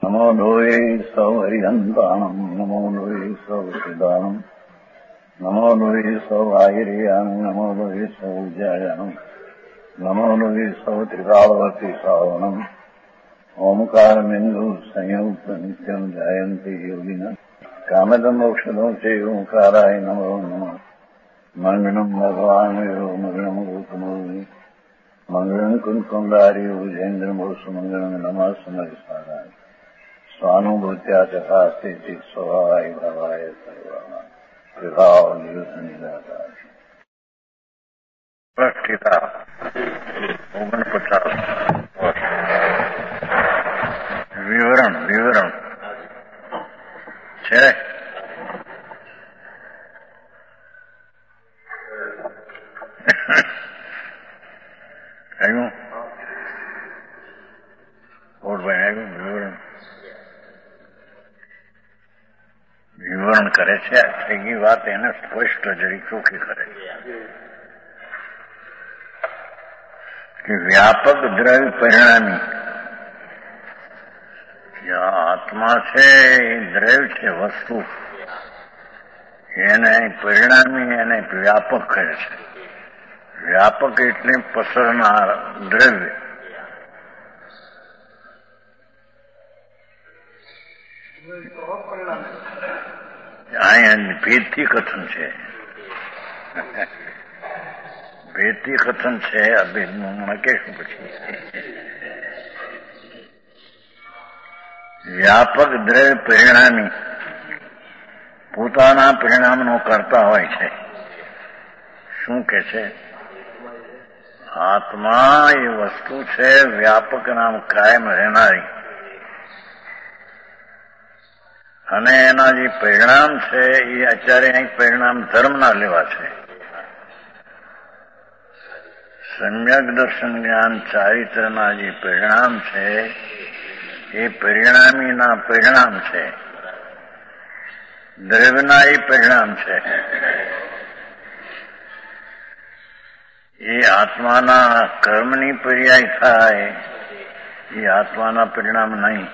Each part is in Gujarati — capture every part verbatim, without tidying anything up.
નમો લોહે સૌ હરિહંતાણમ નમો લોહે સૌ સિદ્ધાણમ નમો લોહે સૌ આયર્યાણમ નમો લોહે સૌ જયાણમ નમો લોહે સૌ ત્રિકાળવતી શ્રાવણમ ઓમકારમિંદુ સંયુક્ત નિત્યમ જાયંતી યોગિના કામદમ ઔષધો છે ઓંકારાય નમો નમઃ મંગળમ ભગવાન મંગળમ ગોતમોહિ મંગળમ કુંકુંડારી ઉજેન્દ્રમોષ મંગળમ નમઃ સમરિસારાય સ્વાનુભૂત્યા ચકાસ્તે ચિત સ્વભાવાય ભાવાય સર્વા વિભાવ નિદાતા પ્રષ્ઠિતા ઓગણપચાસ વિવરણ વિવરણ છે આવ્યું ઓળભાઈ આવ્યું વિવરણ વિવરણ કરે છે થઈ ગઈ વાત એને સ્પષ્ટ જરી ચોખ્ખી કરે કે વ્યાપક દ્રવ્ય પરિણામી આત્મા છે એ દ્રવ્ય છે વસ્તુ એને પરિણામી એને વ્યાપક કહે છે. વ્યાપક એટલે પસરનાર દ્રવ્ય. અહીંયા ભેદથી કથન છે ભેદથી કથન છે અભેદનું હમણાં કહેશું પછી. વ્યાપક દ્રવ્ય પરિણામી પોતાના પરિણામનો કરતા હોય છે. શું કે છે? આત્મા એ વસ્તુ છે વ્યાપક નામ કાયમ રહેનારી અને એના જે પરિણામ છે એ અત્યારે અહીં પરિણામ ધર્મના લેવા છે. સમ્યક દર્શન જ્ઞાન ચારિત્રના જે પરિણામ છે એ પરિણામીના પરિણામ છે, દ્રવ્યના એ પરિણામ છે. એ આત્માના કર્મની પર્યાય થાય એ આત્માના પરિણામ નહીં.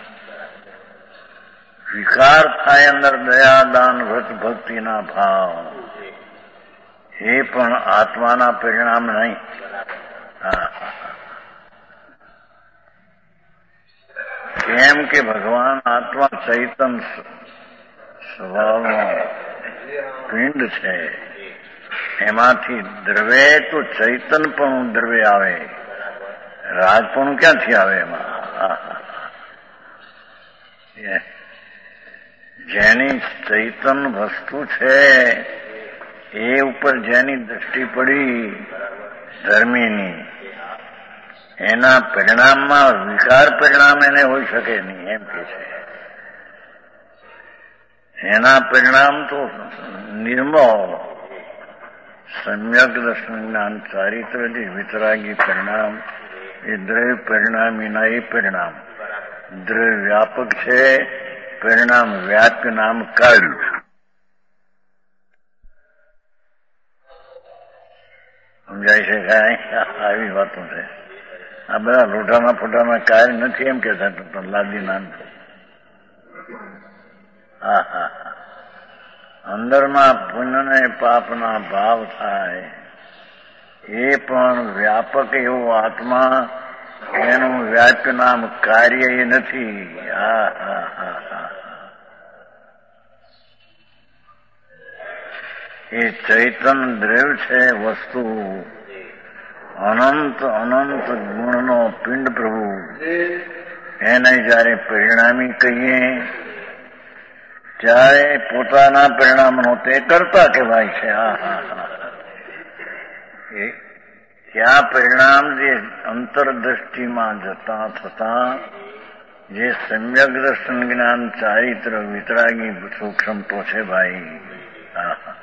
વિકાર થાય અંદર દયા દાન વ્રત ભક્તિના ભાવ એ પણ આત્માના પરિણામ નહીં. કેમ કે ભગવાન આત્મા ચૈતન સ્વભાવનો પિંડ છે. એમાંથી દ્રવ્ય તો ચૈતન પણ દ્રવ્ય આવે, રાજ પણ ક્યાંથી આવે એમાં? જેની ચૈતન વસ્તુ છે એ ઉપર જેની દ્રષ્ટિ પડી ધર્મીની, એના પરિણામમાં વિકાર પરિણામ એને હોઈ શકે નહીં એમ કે છે. એના પરિણામ તો નિર્મળ સમ્યક દર્શન જ્ઞાન ચારિત્ર વિતરાગી પરિણામ એ દ્રવ્ય પરિણામીના એ પરિણામ. દ્રવ્ય વ્યાપક છે, પરિણામ વ્યાપ્ય નામ કાઢ્યું. સમજાય છે કાંઈ? આવી વાતો છે. આ બધા લોઢાના ફોટાના કાર્ય નથી એમ કેતા લાદી નામ. હા હા અંદરમાં પુણ્ય ને પાપના ભાવ થાય એ પણ વ્યાપક એવો આત્મા, એનું વ્યાપ્ય નામ કાર્ય એ નથી. હા હા હા હા એ ચૈતન દ્રવ્ય છે વસ્તુ, અનંત અનંત ગુણનો પિંડ પ્રભુ. એને જયારે પરિણામી કહીએ ત્યારે પોતાના પરિણામનો તે કરતા કહેવાય છે. હા હા હા ત્યાં પરિણામ જે અંતરદ્રષ્ટિમાં જતા થતા જે સમ્યક દર્શન જ્ઞાન ચારિત્ર વિતરાગી સૂક્ષ્મ તો છે ભાઈ. હા હા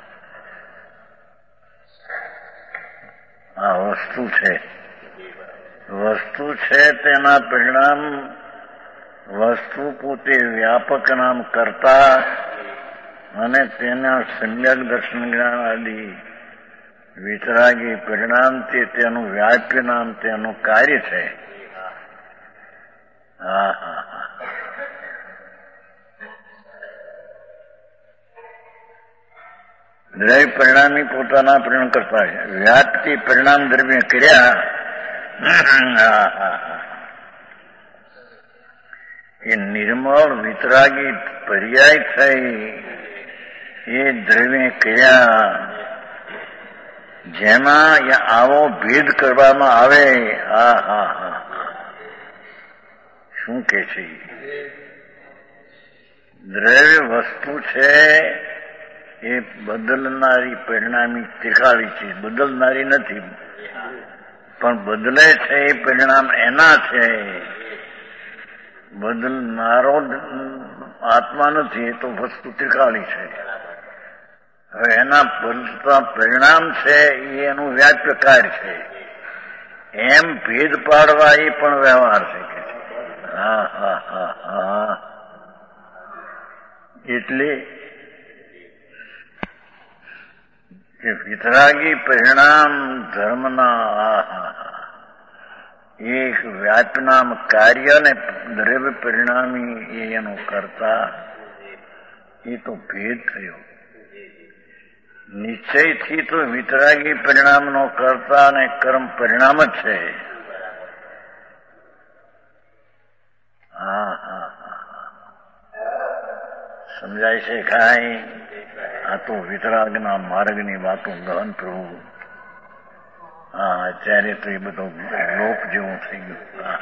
આ વસ્તુ છે, વસ્તુ છે તેના પરિણામ વસ્તુ પોતે વ્યાપક નામ કરતા અને તેના સમ્યક દર્શન જ્ઞાન આદિ વિતરાગી પરિણામ તે તેનું વ્યાપ્ય નામ તેનું કાર્ય છે. હા હા હા દ્રવ્ય પરિણામી પોતાના પરિણામ કરતા વ્યાપ્તિ પરિણામ દ્રવ્ય કર્યા એ નિર્મળ વિતરાગી પર્યાય થઈ એ દ્રવ્ય કર્યા જેમાં આવો ભેદ કરવામાં આવે. હા હા હા શું કે છે? દ્રવ્ય વસ્તુ છે એ બદલનારી પરિણામી ત્રિકાળી છે, બદલનારી નથી, પણ બદલે છે એ પરિણામ એના છે. બદલનારો આત્મા નથી, એ તો વસ્તુ ત્રિકાળી છે. હવે એના બદલતા પરિણામ છે એ એનું વ્યાપ્ય કાર્ય છે. એમ ભેદ પાડવા એ પણ વ્યવહાર છે કે હા હા હા હા એટલે કે વિતરાગી પરિણામ ધર્મના એક વ્યાપનામ કાર્ય ને દ્રવ્ય પરિણામી એ એનું કરતા એ તો ભેદ થયો. નિશ્ચયથી તો વિતરાગી પરિણામનો કરતા અને કર્મ પરિણામ જ છે. હા હા સમજાય છે કાંઈ? આ તો વિતરાગના માર્ગની વાતો ગહન પ્રભુ. હા અત્યારે તો એ બધો લોક જેવું થઈ ગયું.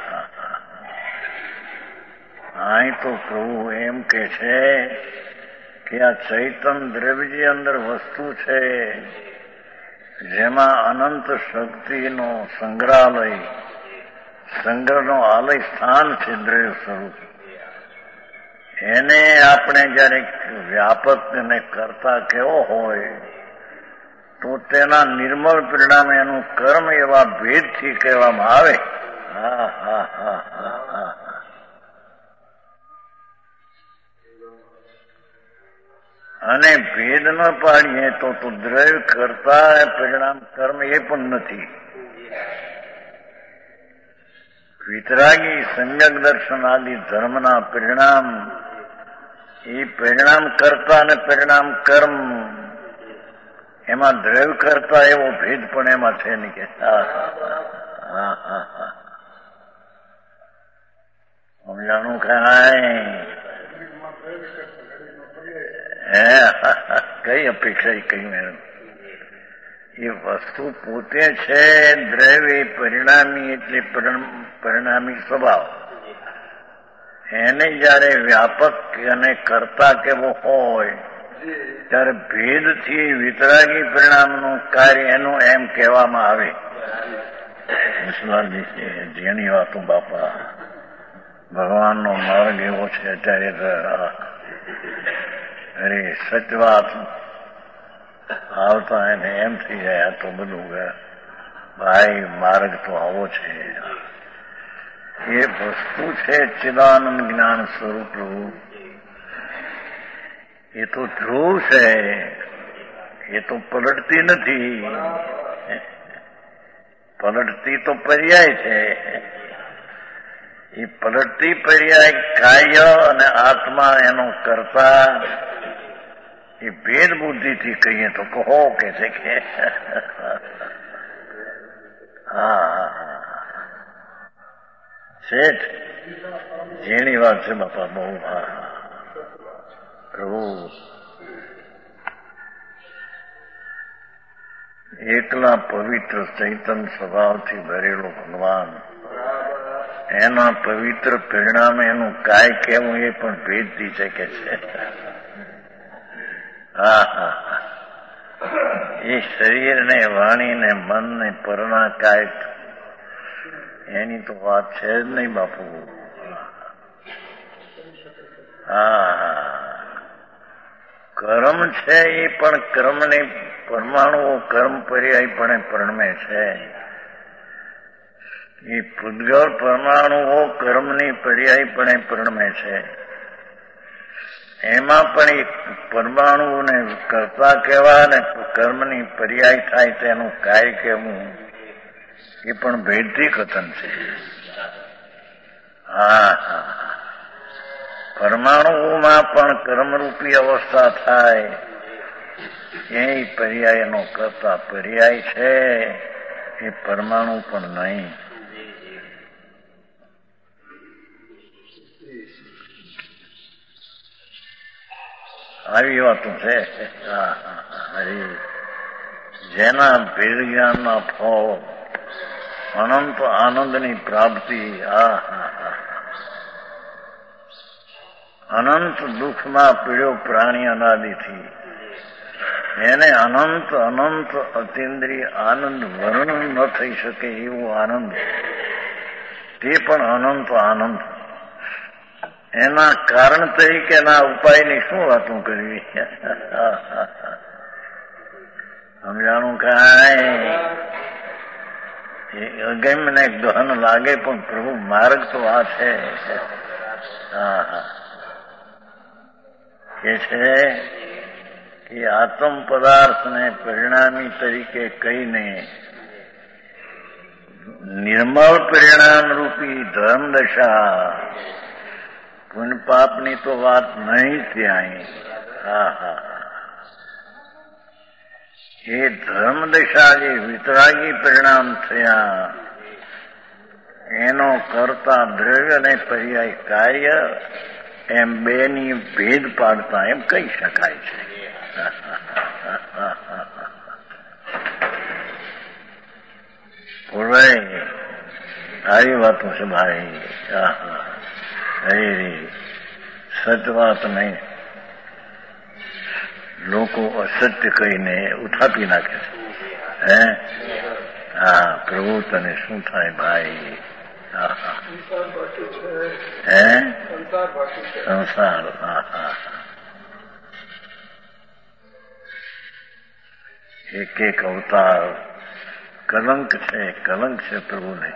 અહીં તો પ્રભુ એમ કે છે કે આ ચૈતન દ્રવ્ય અંદર વસ્તુ છે જેમાં અનંત શક્તિનો સંગ્રહાલય, સંગ્રહનો આલય સ્થાન છે દ્રવ્ય સ્વરૂપ. એને આપણે જયારે વ્યાપક અને કરતા કેવો હોય તો તેના નિર્મળ પરિણામે એનું કર્મ એવા ભેદથી કહેવામાં આવે. હા હા હા હા હા અને ભેદ ન પાડીએ તો તો દ્રવ્ય કરતા પરિણામ કર્મ એ પણ નથી. વિતરાગી સમ્યક દર્શન આદિ ધર્મના પરિણામ એ પરિણામ કરતા અને પરિણામ કર્મ એમાં દ્રવ્ય કરતા એવો ભેદ પણ એમાં છે નહીં કે હા હા હા હા સમજાણું કાંઈ? કઈ અપેક્ષા એ કહ્યું એમ એ વસ્તુ પોતે છે દ્રવ્ય પરિણામી એટલે પરિણામી સ્વભાવ. એને જયારે વ્યાપક અને કરતા કેવો હોય ત્યારે ભેદથી વિતરાગી પરિણામનું કાર્ય એનું એમ કહેવામાં આવે. વિશ્વાસજી જેની વાતો બાપા ભગવાનનો માર્ગ એવો છે અત્યારે અરે સચવાત આવતા એને એમ થઈ જાય તો બધું ભાઈ માર્ગ તો આવો છે. એ વસ્તુ છે ચિદાનંદ જ્ઞાન સ્વરૂપ એ તો ધ્રુવ છે, એ તો પલટતી નથી. પલટતી તો પર્યાય છે. એ પલટતી પર્યાય કાર્ય અને આત્મા એનો કરતા એ ભેદ બુદ્ધિથી કહીએ તો કહો કે છે કે હા શેઠ જેની વાત છે બાપા બહુ. હા પ્રભુ એકલા પવિત્ર ચૈતન સ્વભાવથી ભરેલો ભગવાન એના પવિત્ર પરિણામે એનું કાય કેવું એ પણ ભેદ થઈ શકે છે. હા હા એ શરીરને વાણીને મનને પરના કાય એની તો વાત છે જ નહીં બાપુ. હા કર્મ છે એ પણ કર્મની પરમાણુઓ કર્મ પર્યાયપણે પરણમે છે. એ પૂતગળ પરમાણુઓ કર્મની પર્યાયપણે પરણમે છે. એમાં પણ એક પરમાણુને કરતા કહેવા ને કર્મની પર્યાય થાય તેનું કાર્ય કહેવું એ પણ ભેદથી કથન છે. હા હા પરમાણુઓમાં પણ કર્મરૂપી અવસ્થા થાય એ પર્યાયનો કરતા પર્યાય છે, એ પરમાણુ પણ નહીં. આવી વાતું છે. જેના ભેદ જ્ઞાનના ફળ અનંત આનંદની પ્રાપ્તિ, આ અનંત દુઃખમાં પીડ્યો પ્રાણી અનાદિથી, એને અનંત અનંત અતિન્દ્રિય આનંદ વર્ણન ન થઈ શકે એવું આનંદ, તે પણ અનંત આનંદ. એના કારણ તરીકેના ઉપાયની શું વાતો કરવી? સમજાણું કાંઈ અગમ્યને ગહન લાગે, પણ પ્રભુ માર્ગ તો આ છે. હા હા એ છે કે આત્મ પદાર્થને પરિણામી તરીકે કહીને નિર્મળ પરિણામ રૂપી ધર્મ દશા, પુણ્ય પાપની તો વાત નહીં ત્યાં. હા હા એ ધર્મ દશા જે વિતરાગી પરિણામ થયા, એનો કરતા દ્રવ્ય અને પર્યાય કાર્ય એમ બેની ભેદ પાડતા એમ કહી શકાય છે. આવી વાતો છે ભાઈ. સત્ય વાત નહીં, લોકો અસત્ય કહીને ઉઠાપી નાખે છે. હે હા પ્રભુ તને શું થાય ભાઈ? હે સંસાર. હા હા એક એક અવતાર કલંક છે, કલંક છે પ્રભુને.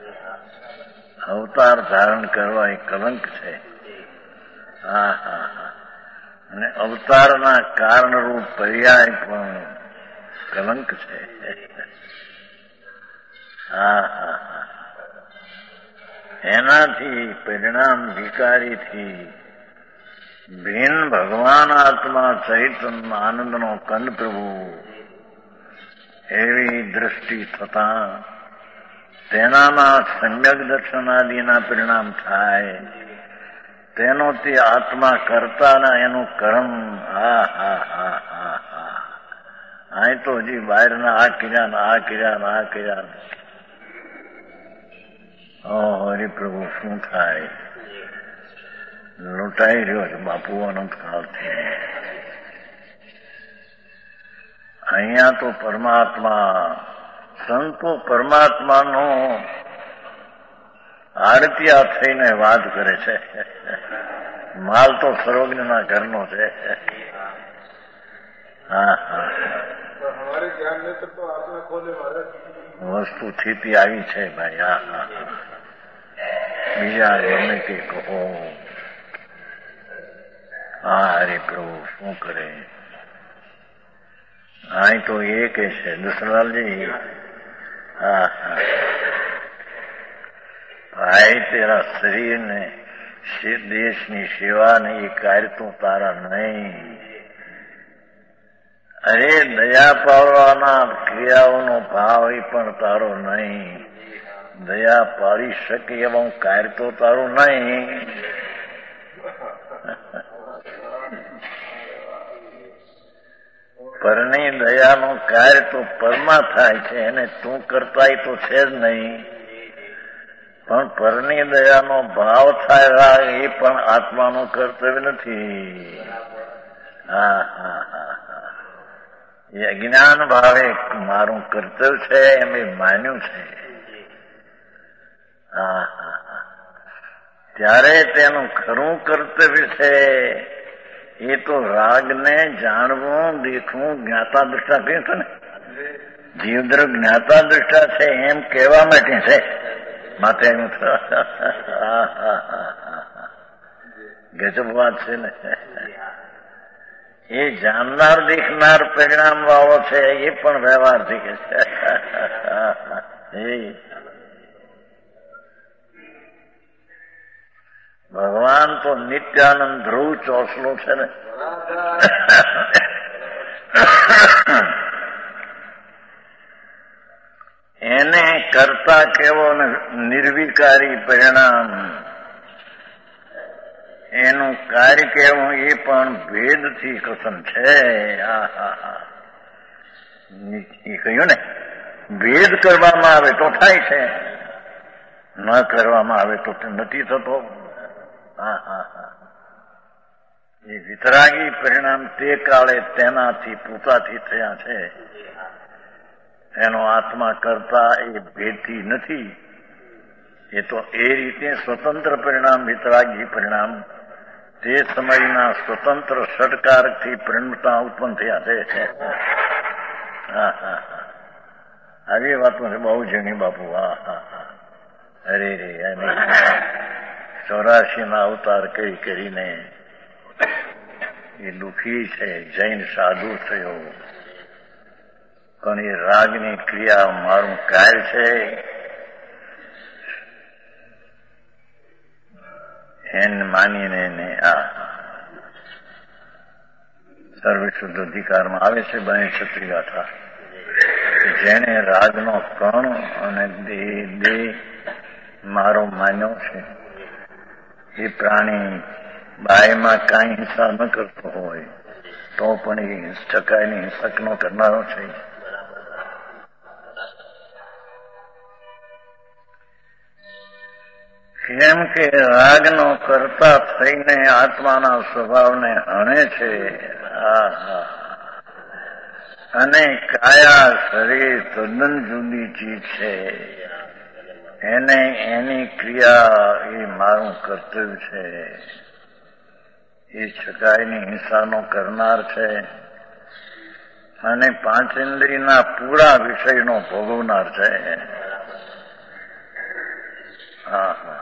અવતાર ધારણ કરવા એ કલંક છે. હા હા હા અને અવતારના કારણરૂપ પર્યાય પણ કલંક છે. હા હા હા એનાથી પરિણામ વિકારીથી ભિન્ન ભગવાન આત્મા ચૈતન્ય આનંદનો કંદ પ્રભુ એવી દ્રષ્ટિ થતા તેનામાં સમ્યક દર્શનાદિના પરિણામ થાય. તેનો તે આત્મા કરતા એનું કર્મ. હા હા હા હા હા અહીં તો હજી બહારના આ કિર્યા ને આ કિર્યા ને આ કિર્યા. ઓ હરિ પ્રભુ શું થાય? લૂંટાઈ રહ્યો છે બાપુ અનંત કાળથી. અહીંયા તો પરમાત્મા, સંતો પરમાત્માનો આરતિયા થઈને વાત કરે છે. માલ તો સર્વજ્ઞના ઘરનો છે. હા હા વસ્તુ સ્થિતિ આવી છે ભાઈ. હા હા બીજા ગમે તે કહો. હા હરે પ્રભુ શું કરે? અહીં તો એ કે છે દુસરાલજી. હા હા ભાઈ તેરા શરીર ને દેશની સેવા ને એ કાર્ય તો તારા નહીં. અરે દયા પાડવાના ક્રિયાઓનો ભાવ એ પણ તારો નહીં. દયા પાડી શકે એવું કાર્ય તો તારું નહીં. પરની દયાનો કાર્ય તો પરમાં થાય છે, એને તું કરતા તો છે જ નહીં. પણ પરની દયાનો ભાવ થાય એ પણ આત્માનું કર્તવ્ય નથી. હા હા હા હા એ અજ્ઞાન ભાવે મારું કર્તવ્ય છે એમ એ માન્યું છે. હા હા હા ત્યારે તેનું ખરું કર્તવ્ય છે એ તો રાગને જાણવું, દેખવું, જ્ઞાતા દ્રષ્ટા કહ્યું છે ને. જીવદ્ર જ્ઞાતા દ્રષ્ટા છે એમ કહેવા માટે છે. માટે ગજબ વાત છે ને. એ જાણનાર દેખનાર પરિણામ વાળો છે એ પણ વ્યવહારથી કે છે. ભગવાન તો નિત્યાનંદ ધ્રુવ ચોસલો છે ને. એને કરતા કેવો નિર્વિકારી પરિણામ, એનું કાર્ય કેવું એ પણ ભેદથી કથન છે. એ કહ્યું ને, ભેદ કરવામાં આવે તો થાય છે, ન કરવામાં આવે તો નથી થતો. હા હા હા એ વિતરાગી પરિણામ તે કાળે તેનાથી પોતાથી થયા છે. એનો આત્મા કરતા એ ભેદથી નથી. એ તો એ રીતે સ્વતંત્ર પરિણામ, વિતરાગી પરિણામ તે સમયના સ્વતંત્ર ષટકારકથી પરિણમતા ઉત્પન્ન થયા છે. હા હા હા આવી વાતો છે બહુ જૂની બાપુ. હા હા હા અરે રે અને ચોરાશી ના અવતાર કરી કરીને એ દુઃખી છે. જૈન સાધુ થયો પણ એ રાગની ક્રિયા મારું કાર્ય છે એને માનીને એને આ સર્વશુદ્ધ અધિકારમાં આવે છે બને ક્ષત્રિય ગાથા. જેને રાગનો કણ અને દેહ દેહ મારો માન્યો છે એ પ્રાણી બાયમાં કાંઈ હિંસા ન કરતો હોય તો પણ એ ટકાયની હિંસક નો કરનારો છે. કેમ કે રાગનો કરતા થઈને આત્માના સ્વભાવને હણે છે. અને કાયા શરીર તદ્દન જુદી ચીજ છે. એને એની ક્રિયા એ મારું કર્તવ્ય છે. એ છકાયની હિંસાનો કરનાર છે અને પાંચેન્દ્રિયના પૂરા વિષયનો ભોગવનાર છે. હા હા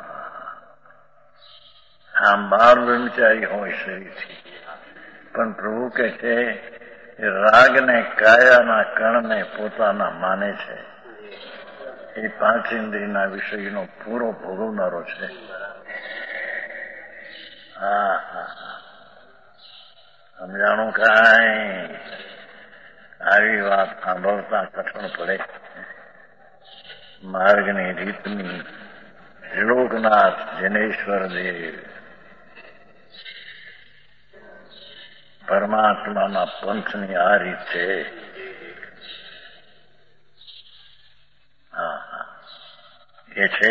આમ બાર બ્રહ્મચારી હોય શરીરથી, પણ પ્રભુ કહે છે રાગને કાયાના કણને પોતાના માને છે. એ પાંચ ઇન્દ્રિયના વિષયનો પૂરો ભોગવનારો છે. હા હા સમજાણું કાંઈ? આવી વાત સાંભળતા કઠણ પડે. માર્ગની રીતની ત્રિલોકનાથ જનેશ્વર દેવ પરમાત્માના પંથની આ રીત છે. હા હા એ છે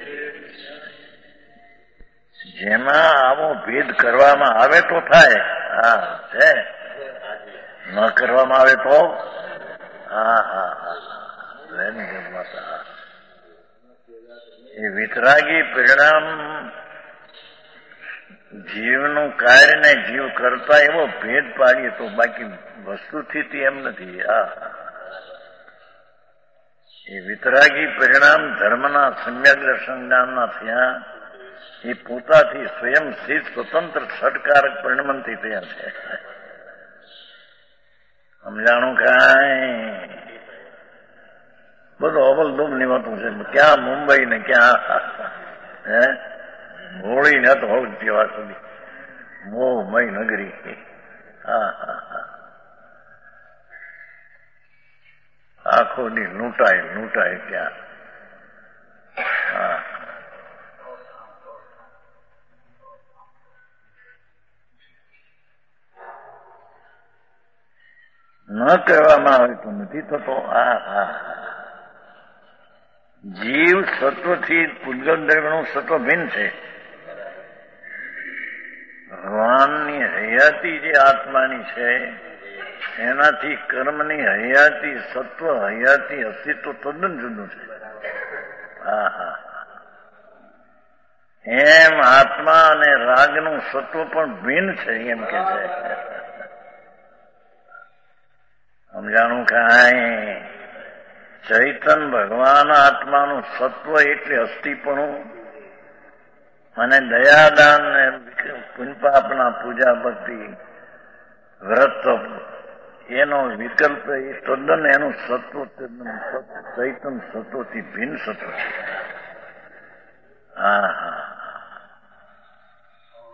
જેમાં આવો ભેદ કરવામાં આવે તો થાય. હા છે ન કરવામાં આવે તો હા હા હા એ વિતરાગી પરિણામ જીવનું કાર્ય ને જીવ કરતા એવો ભેદ પાડીએ તો બાકી વસ્તુથી એમ નથી. આ એ વિતરાગી પરિણામ ધર્મના સમ્યક દર્શન જ્ઞાનના થયા. એ પોતાથી સ્વયં સિદ્ધ સ્વતંત્ર ષટકારક પરિણમનથી થયા છે. સમજાણું કાંઈ? બધું અવલદુમ ની વાતું છે. ક્યાં મુંબઈ ને ક્યાં હે હોળી ને તો હોળ જેવા સુધી મોહમય નગરી. હા હા હા આખો દી લૂંટાય લૂંટાય ત્યાં. હા ન કરવામાં આવે તો નથી થતો. હા હા જીવ સત્વથી પૂજગલ દ્રવ્યનું સત્વ ભિન્ન છે. ભગવાનની હયાતી જે આત્માની છે એનાથી કર્મની હયાતી સત્વ હયાતી અસ્તિત્વ તદ્દન જુદું છે. હા હા એમ આત્મા અને રાગનું સત્વ પણ ભિન્ન છે એમ કે છે. સમજાણું કાંઈ? ચૈતન ભગવાન આત્માનું સત્વ એટલે અસ્થિપણું અને દયાદાન ને પુણ્યપાપના પૂજા ભક્તિ વ્રત એનો વિકલ્પ એ તદ્દન એનું સત્વ તદ્દન ચૈતન સત્વથી ભિન્ન સત્વ છે. હા હા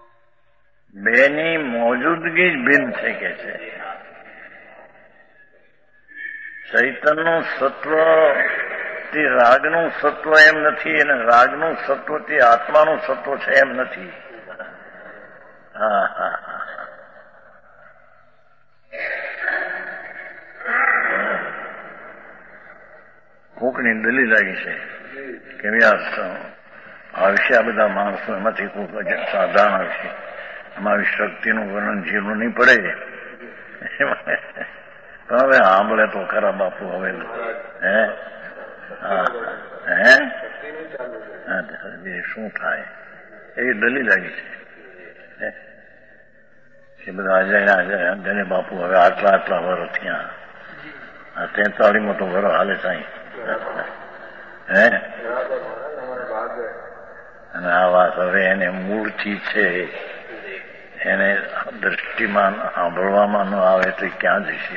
બેની મોજૂદગી જ ભિન્ન છે કે છે. ચૈતનનું સત્વ તે રાગનું સત્વ એમ નથી, અને રાગનું સત્વ તે આત્માનું સત્વ છે એમ નથી. હા હા હા કોકની દલીલ આવી છે કે વ્યાસ આ વિશે આ બધા માણસો એમાંથી કોક સાધારણ આવશે, અમારી શક્તિનું વર્ણન જીવનું નહીં પડે. હવે સાંભળે તો ખરા બાપુ. હવે હે હે શું થાય એવી દલીલ આવી છે એ બધા અજાણ્યા અજાણ્યા જેને બાપુ હવે આટલા આટલા વરો થયા, આ તેતાળીમાં તો વરો હાલે સાંઈ. હે અને આ વાત હવે એને મૂળથી છે, એને દ્રષ્ટિમાં સાંભળવામાં ન આવે તો ક્યાં જશે?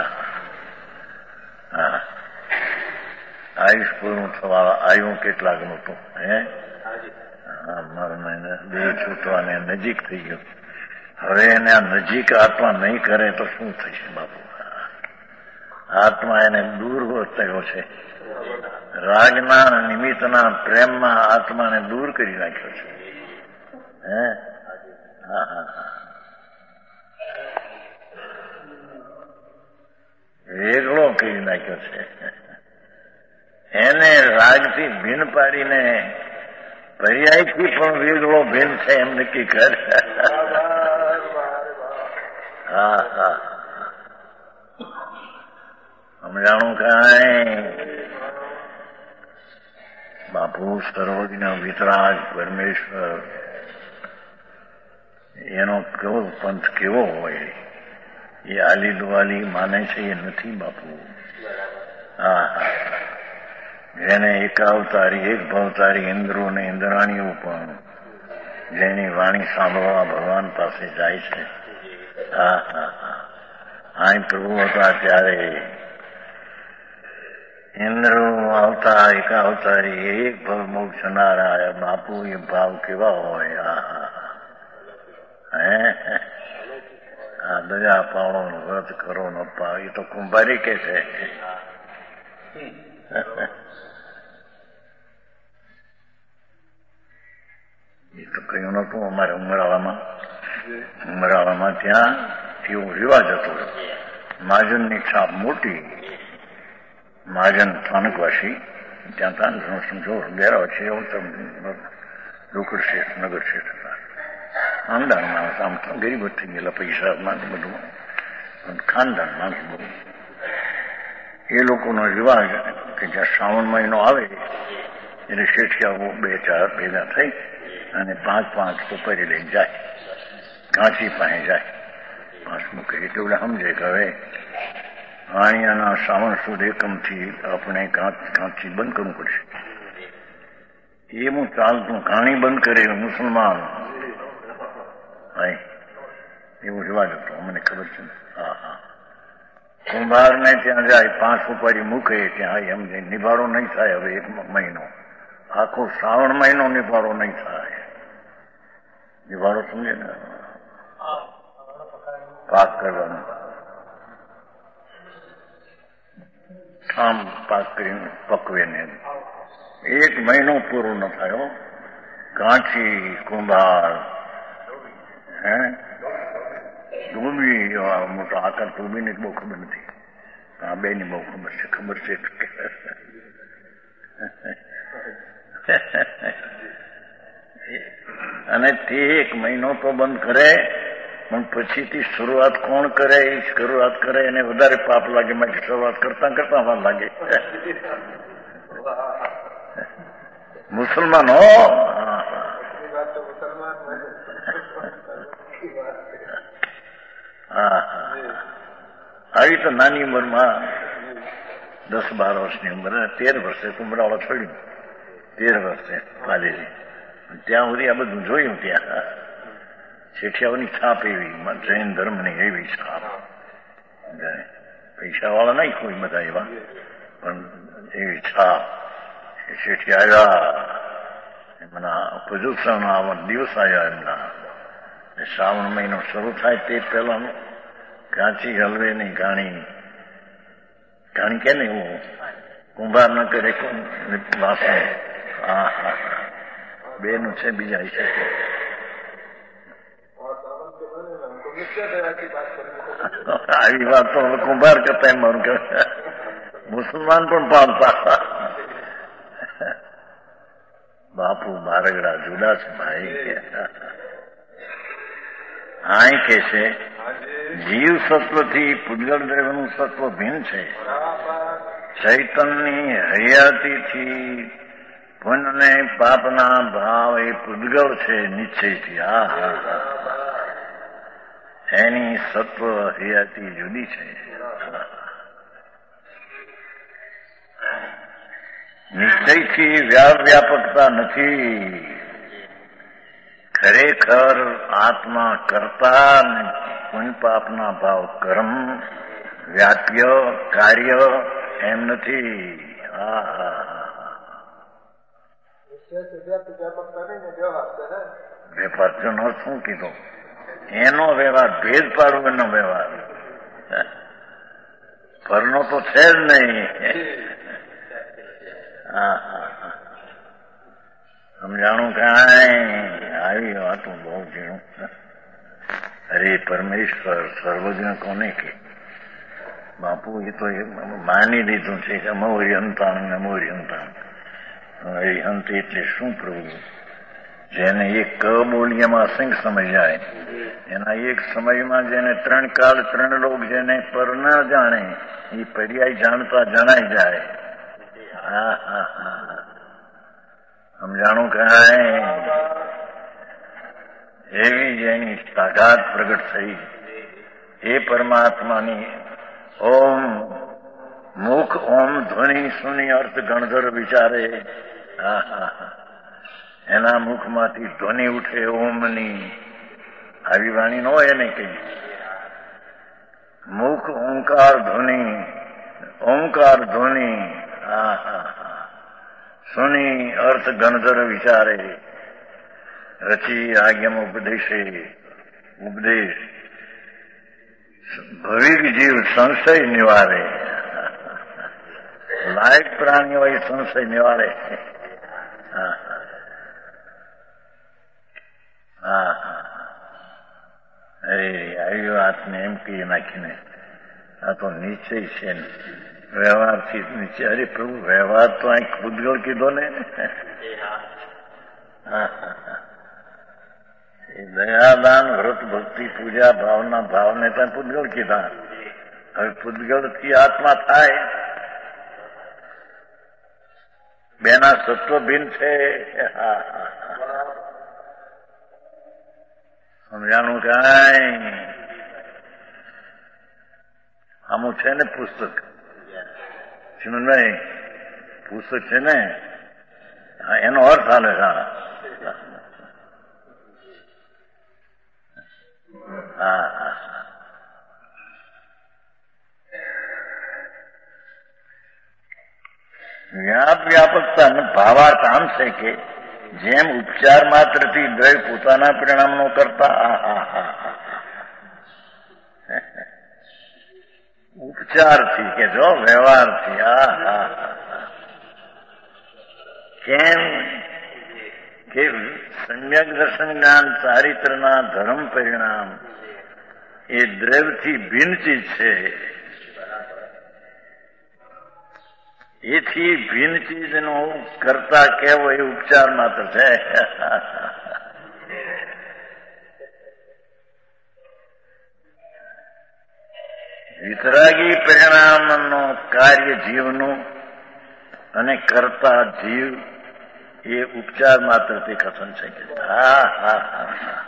હા આયુષ પૂરું થવા આવ્યું કેટલાકનું તો હે મારા બે છૂટવાને નજીક થઈ ગયું. હવે એને આ નજીક આત્મા નહીં કરે તો શું થશે બાપુ? આત્મા એને દૂર થયો છે. રાગના નિમિત્તના પ્રેમમાં આત્માને દૂર કરી નાખ્યો છે. હે હા હા હા વેગળો કરી નાખ્યો છે. એને રાગથી ભીન પાડીને પર્યાયથી પણ વેગળો ભીન છે એમ નક્કી કરે. હા હા સમજાણું કાંઈ? બાપુ સર્વજ્ઞ વિતરાગ પરમેશ્વર એનો કેવો પંથ કેવો હોય એ આલી દુઆલી માને છે એ નથી બાપુ. હા હા જેને એક અવતારી એક ભવતારી ઇન્દ્રો ને ઇન્દ્રાણીઓ પણ જેની વાણી સાંભળવા ભગવાન પાસે જાય છે. હા હા હા અહીં પ્રભુ હતા ત્યારે ઇન્દ્રો આવતા એક અવતારી એક ભવ મોક્ષનારા બાપુ એ ભાવ કેવા હોય. હા હા હે આ દયા પાળો વ્રત કરો ન પાવ એ તો કુંભારી કે છે. એ તો કહ્યું નતું અમારે ઉમરાળામાં. ઉમરાળામાં ત્યાં એવો રિવાજ હતો. મહાજનની છાપ મોટી, મહાજન સ્થાનકવાસી ત્યાં તાન સમજો ગેરા છે એવું તો રોકડ શેઠ નગર શેઠ હતા. ખાનદાન માણસ, આમ તો ગરીબ થઈ ગયેલા પૈસામાં બધું, પણ ખાનદાન માણસ બહુ. એ લોકોનો રિવાજ કે જ્યાં શ્રાવણ મહિનો આવે એટલે શેઠિયાઓ બે ચાર ભેગા થઈ અને પાંચ પાંચ સુપારી લઈને જાય, ઘાંચી પાસે જાય. પાંચ મૂકે એટલે સમજે કે હવે વાણિયાના શ્રાવણ સુદ એકમથી આપણે ઘાંચી બંધ કરવું પડશે. એવું ચાલતું ઘાણી બંધ કરે મુસલમાન એવો રિવાજ હતો, અમને ખબર છે. હા હા કુંભાર ને ત્યાં જાય, પાંચ સુપારી મૂકે ત્યાં એમ નિભાડો નહીં થાય. હવે એક મહિનો આખો શ્રાવણ મહિનો નિભાડો નહીં થાય. નિભાડો સમજે ને, પાક કરવાનો ઠામ પાક કરીને પકવે ને એક મહિનો પૂરો ન થયો. ઘાંચી કુંભાર હે ધોબી મોટો આકાર ધોબીની બહુ ખબર નથી, આ બે ની બહુ ખબર છે. ખબર છે અને તે એક મહિનો તો બંધ કરે, પણ પછીથી શરૂઆત કોણ કરે? એ શરૂઆત કરે એને વધારે પાપ લાગે. મારી શરૂઆત કરતા કરતા વાર લાગે. મુસલમાન હો હા આવી તો નાની ઉંમરમાં દસ બાર વર્ષની ઉંમર, તેર વર્ષે કુંભરાવાળા છોડ્યું. તેર વર્ષે પાલેલી ત્યાં સુધી આ બધું જોયું. ત્યાં શેઠિયાઓની છાપ એવી, જૈન ધર્મની એવી છાપ. પૈસા વાળા નહીં કોઈ બધા એવા, પણ એવી છાપ. શેઠિયા આવ્યા એમના પ્રજુષણ દિવસ આવ્યા એમના. શ્રાવણ મહિનો શરૂ થાય તે પહેલાનું ઘાંચી હલવે ની ઘાણી કારણ કે ને એવું કુંભાર ન કરે કોણ વાસણ. હા હા બે નું છે બીજા છે. આવી વાત તો હવે કુંભાર કરતા એમ મારું કે મુસલમાન પણ પામતા. બાપુ બારગડા જુદા છે ભાઈ. આ કે છે જીવ સત્વથી પૂતગલ દ્રવ્યનું સત્વ ભિન્ન છે. ચૈતનની હરિયાતીથી પુણ્ય ને પાપના ભાવ એ પૂતગલ છે નિશ્ચયથી. હા હા હા એની સત્વ હરિયાતી જુદી છે. નિશ્ચયથી વ્યાપકતા નથી. ખરેખર આત્મા કરતા ને પુણ્ય પાપના ભાવ કર્મ વ્યાપ્ય કાર્ય એમ નથી. હા હા વેપાર નો શું કીધો? એનો વ્યવહાર ભેદ પાડવો એનો વ્યવહાર. પરનો તો છે જ નહીં. હા હા સમજાણું કાંઈ આવી વાતું બહુ ઝીણું. અરે પરમેશ્વર સર્વજ્ઞ કોને કે બાપુ એ તો માની લીધું છે કે અમોરી અંતાણ અમોરી અંતાણ. એ અંત એટલે શું પ્રભુ? જેને એક ક બોલિયામાં અસંખ્ય સમય જાય એના એક સમયમાં જેને ત્રણ કાળ ત્રણ લોક જેને પર ના જાણે એ પર્યાય જાણતા જણાઈ જાય. હા હા હા સમજાણું કાંઈ એવી જેની તાકાત પ્રગટ થઈ એ પરમાત્માની ઓમ મુખ ઓમ ધ્વનિ સુની અર્થ ગણધર વિચારે. હા હા એના મુખમાંથી ધ્વનિ ઉઠે ઓમની. આવી વાણી ન હોય એને કઈ. મુખ ઓંકાર ધ્વનિ ઓંકાર ધ્વનિ. હા હા હા સુની અર્થ ગણધર વિચારે. રચી આજ્ઞમ ઉપદેશે ઉપદેશ ભવિક જીવ સંશય નિવારે. લાયક પ્રાણી હોય સંશય નિવારે. હા હા અરે આવી વાતને એમ કહી નાખીને આ તો નિશ્ચય છે ને વ્યવહારથી નીચે. અરે પ્રભુ વ્યવહાર તો અહીં પૂતગલ કીધો ને. એ દયાદાન વ્રત ભક્તિ પૂજા ભાવના ભાવને ત્યાં પૂતગલ કીધા. હવે પૂતગલ થી આત્મા થાય બેના સત્વ ભિન્ન છે. હા હા સમજાણું કાંઈ આમું છે ને પુસ્તક ચિમનભાઈ પુસ્તક છે ને એનો અર્થ હાલે. હા હા હા વ્યાપ વ્યાપકતા ભાવાર્થ આમ છે કે જેમ ઉપચાર માત્રથી દ્રવ્ય પોતાના પરિણામનો કરતા. આ હા હા ઉપચારથી કે જો વ્યવહારથી. હા હા કેમ કે સમ્યક દર્શન જ્ઞાન ચારિત્રના ધર્મ પરિણામ એ દ્રવ્યથી ભિન્ન ચીજ છે. એથી ભિન્ન ચીજનો કરતા કેવો એ ઉપચાર માત્ર છે. વિતરાગી પરિણામનો કાર્ય જીવનું અને કરતા જીવ એ ઉપચાર માત્રથી કથન છે. હા હા હા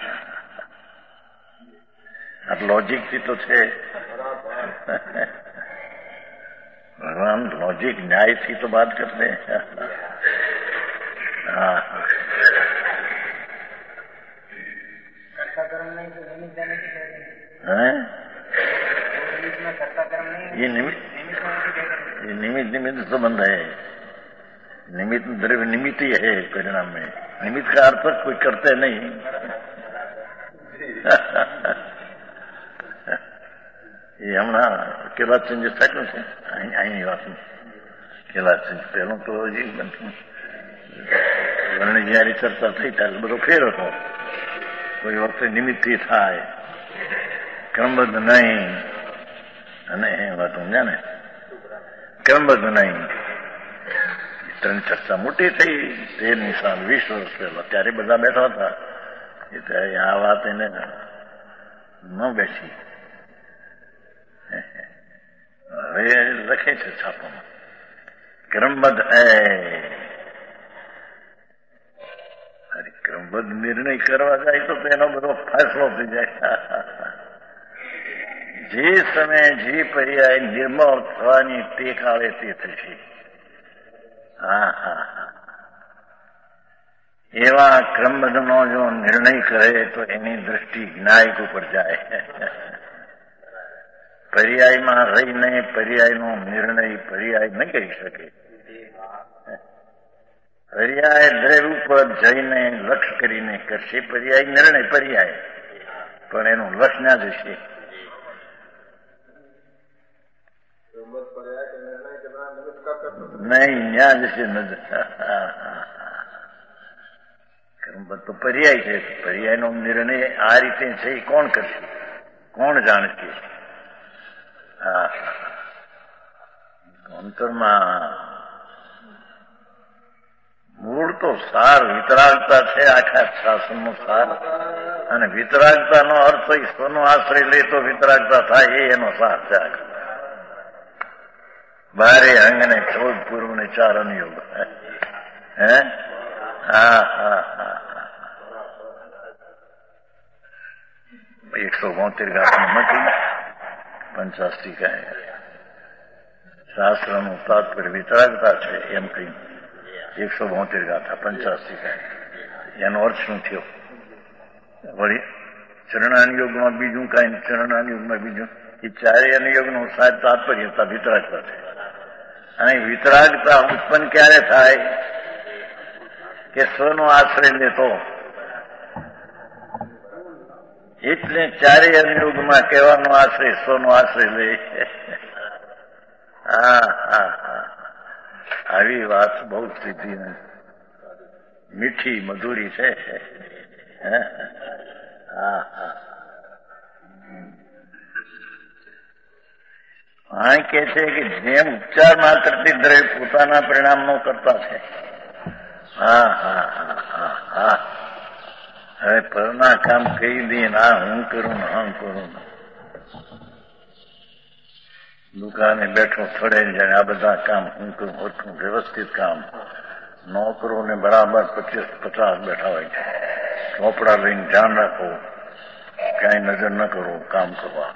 આ લોજિકથી તો છે. ભગવાન लॉजिक न्याय थी तो बात करते हैं. हाँ हैं ये निमित्त ये निमित्त निमित्त संबंध है. निमित्त द्रव्य निमित्त ही है परिणाम में. निमित्त का अर्थ कोई करते नहीं. એ હમણાં કેલાચંદ થયેલું છે અહીંની વાત કેલાચંદ પહેલું તો હજી બનતું વર્ણિયારી ચર્ચા થઈ ત્યારે બધો ફેર હતો. કોઈ વખતે નિમિત્તિ થાય, ક્રમબદ્ધ નહીં, અને એ વાત સમજ્યા ને, ક્રમબદ્ધ નહીં. ત્રણ ચર્ચા મોટી થઈ તેરની સાલ વીસ વર્ષ પહેલા, ત્યારે બધા બેઠા હતા. એટલે આ વાત એને ન બેસી. હવે લખે છે છાપામાં, ક્રમબદ્ધ હે ક્રમબદ્ધ નિર્ણય કરવા જાય તો તેનો બધો ફાસલો થઈ જાય. જે સમયે જે પર્યાય નિર્મળ થવાની ટેક આવે તે થશે. હા હા હા એવા ક્રમબદ્ધનો જો નિર્ણય કરે તો એની દ્રષ્ટિ જ્ઞાયક ઉપર જાય. પર્યાયમાં રહીને પર્યાયનો નિર્ણય પર્યાય ન કરી શકે. પર્યાય દ્રવ્ય ઉપર જઈને લક્ષ કરીને કરશે પર્યાય નિર્ણય પર્યાય, પણ એનું લક્ષ ના જશે. નહીં ન્યા જશે નજર. ક્રમબદ્ધ તો પર્યાય છે. પર્યાયનો નિર્ણય આ રીતે છે એ કોણ કરશે, કોણ જાણશે? હા અંતરમાં મૂળ તો સાર વિતરાગતા છે, આખા શાસનનો સાર. અને વિતરાગતાનો અર્થ ઈશ્વરનો આશ્રય લે તો વિતરાગતા થાય, એ એનો સાર છે. આખા બારે અંગ ને ચૌદ પૂર્વ ને ચાર અનુયોગ. હે હા હા હા એકસો બોતેર ગાંઠ મટી પંચાસી કહે શાસ્ત્રનું તાત્પર્ય વિતરાગતા છે એમ કહી એકસો બોતેર ગાથા પંચાસી કહે. એનો અર્થ શું થયો? વળી ચરણાનુયોગમાં બીજું કાંઈ, ચરણાનુયોગમાં બીજું, એ ચારે અનુયોગનું સાહેબ તાત્પર્ય હતા વિતરાગતા છે. અને વિતરાગતા ઉત્પન્ન ક્યારે થાય કે સ્વનો આશ્રય લેતો. એટલે ચારેય અનુયોગમાં કહેવાનો આશ્રય સ્વનો આશ્રય લે. હા હા હા આવી વાત બહુ સીધી મીઠી મધુરી છે. હા હા આ કે છે કે જેમ ઉપચાર માત્રથી દ્રવ્ય પોતાના પરિણામનો કરતા છે. હા હા હા હા હા હવે પરના કામ કહી દે ના હું કરું ને હા કરું. દુકાને બેઠો થોડે જાણે આ બધા કામ હું કરું, ઓછું વ્યવસ્થિત કામ. નોકરો ને બરાબર પચીસ પચાસ બેઠા હોય છે. ચોપડા લઈને ધ્યાન રાખો, કઈ નજર ન કરો, કામ કરવા.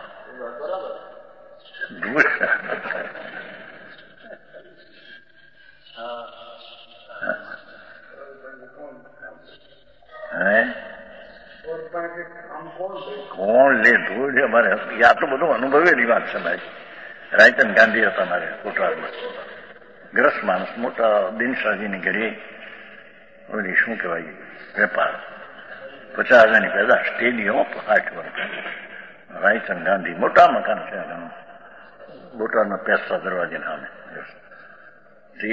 કોણ લે ધૂળ છે અમારે? આ તો બધું અનુભવેલી વાત છે મારી. રાયચંદ ગાંધી હતા મારે કોટવારમાં, ગ્રસ્ત માણસ, મોટા દિનશાજીની ઘડીએ ઓલી શું કહેવાય વેપાર, પચાસ હજારની પેદા, સ્ટેડિયમ આઠ વર્ષ. રાયચંદ ગાંધી મોટા મકાન છે બોટાદના પેસા દરવાજા નામે. તે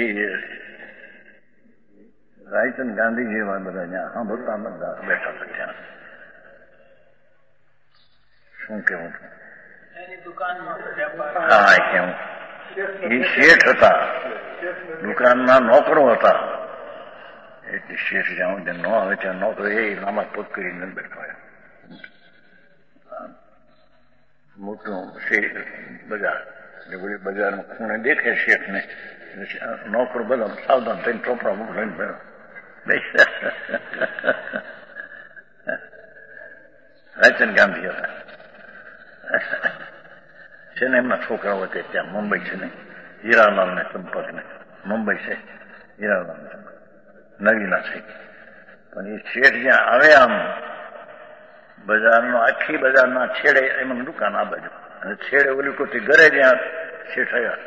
રાયચંદ ગાંધી જેવા બધા ત્યાં હા બધા બધા બેઠા હતા ત્યાં. શું કેવું છું? હા કેવું એ શેઠ હતા, દુકાનના નોકરો હતા. એટલે શેઠ જ્યાં ન આવે ત્યાં નોકરો એ નામાં પગ કરીને બેઠા. મોટું શેઠ બજાર, એટલે બજારમાં ખૂણે દેખે શેઠ ને, નોકરો બધા સાવધાન થઈને ચોપડા મુખ લઈને બેઠા. રાયચંદ ગાંધી હતા છે ને, એમના છોકરાઓ હતા ત્યાં મુંબઈ છે ને, હીરાલાલ ને સંપર્ક ને મુંબઈ છે, હીરાલાલ ને નવીના છે. પણ એ શેઠ જ્યાં આવે આમ બજારનો આખી બજારના છેડે એમાં દુકાન આ બાજુ, અને છેડે ઓલી કોથી ઘરે જ્યાં શેઠ આવ્યા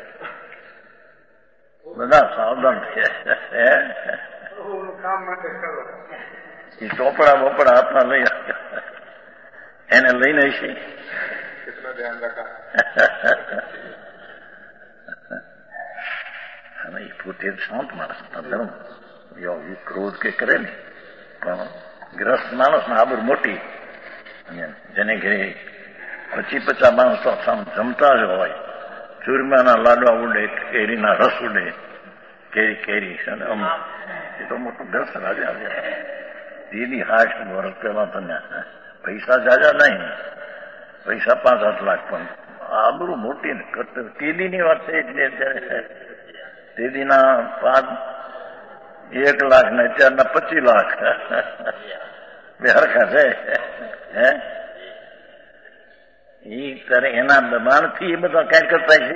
બધા સાવધાન થયા. એ ચોપડા બોપડા હાથમાં લઈ એને લઈને છે कितना ध्यान रखा એ પોતે શાંત માણસ ધર્મ ક્રોધ કે કરે ને પણ ગ્રસ્ત માણસ ને આબર મોટી જેને ઘરે પચી પચાસ માણસ જમતા જ હોય, ચૂરમાના લાડવા ઉડે, કેરીના રસ ઉડે, કેરી કેરી એ તો મોટું ગ્રસ્ત રાજા દીદી હાથ વર્ષ પેલા તને પૈસા જાજા નહીં, પૈસા પાંચ સાત લાખ પણ આબરું મોટી ને તેદીની વાત છે એટલે અત્યારે તેદીના પાંચ એક લાખ ને અત્યારના પચીસ લાખ બે હરખા છે હે એ ત્યારે એના દબાણ થી એ બધા કઈ કરતા છે.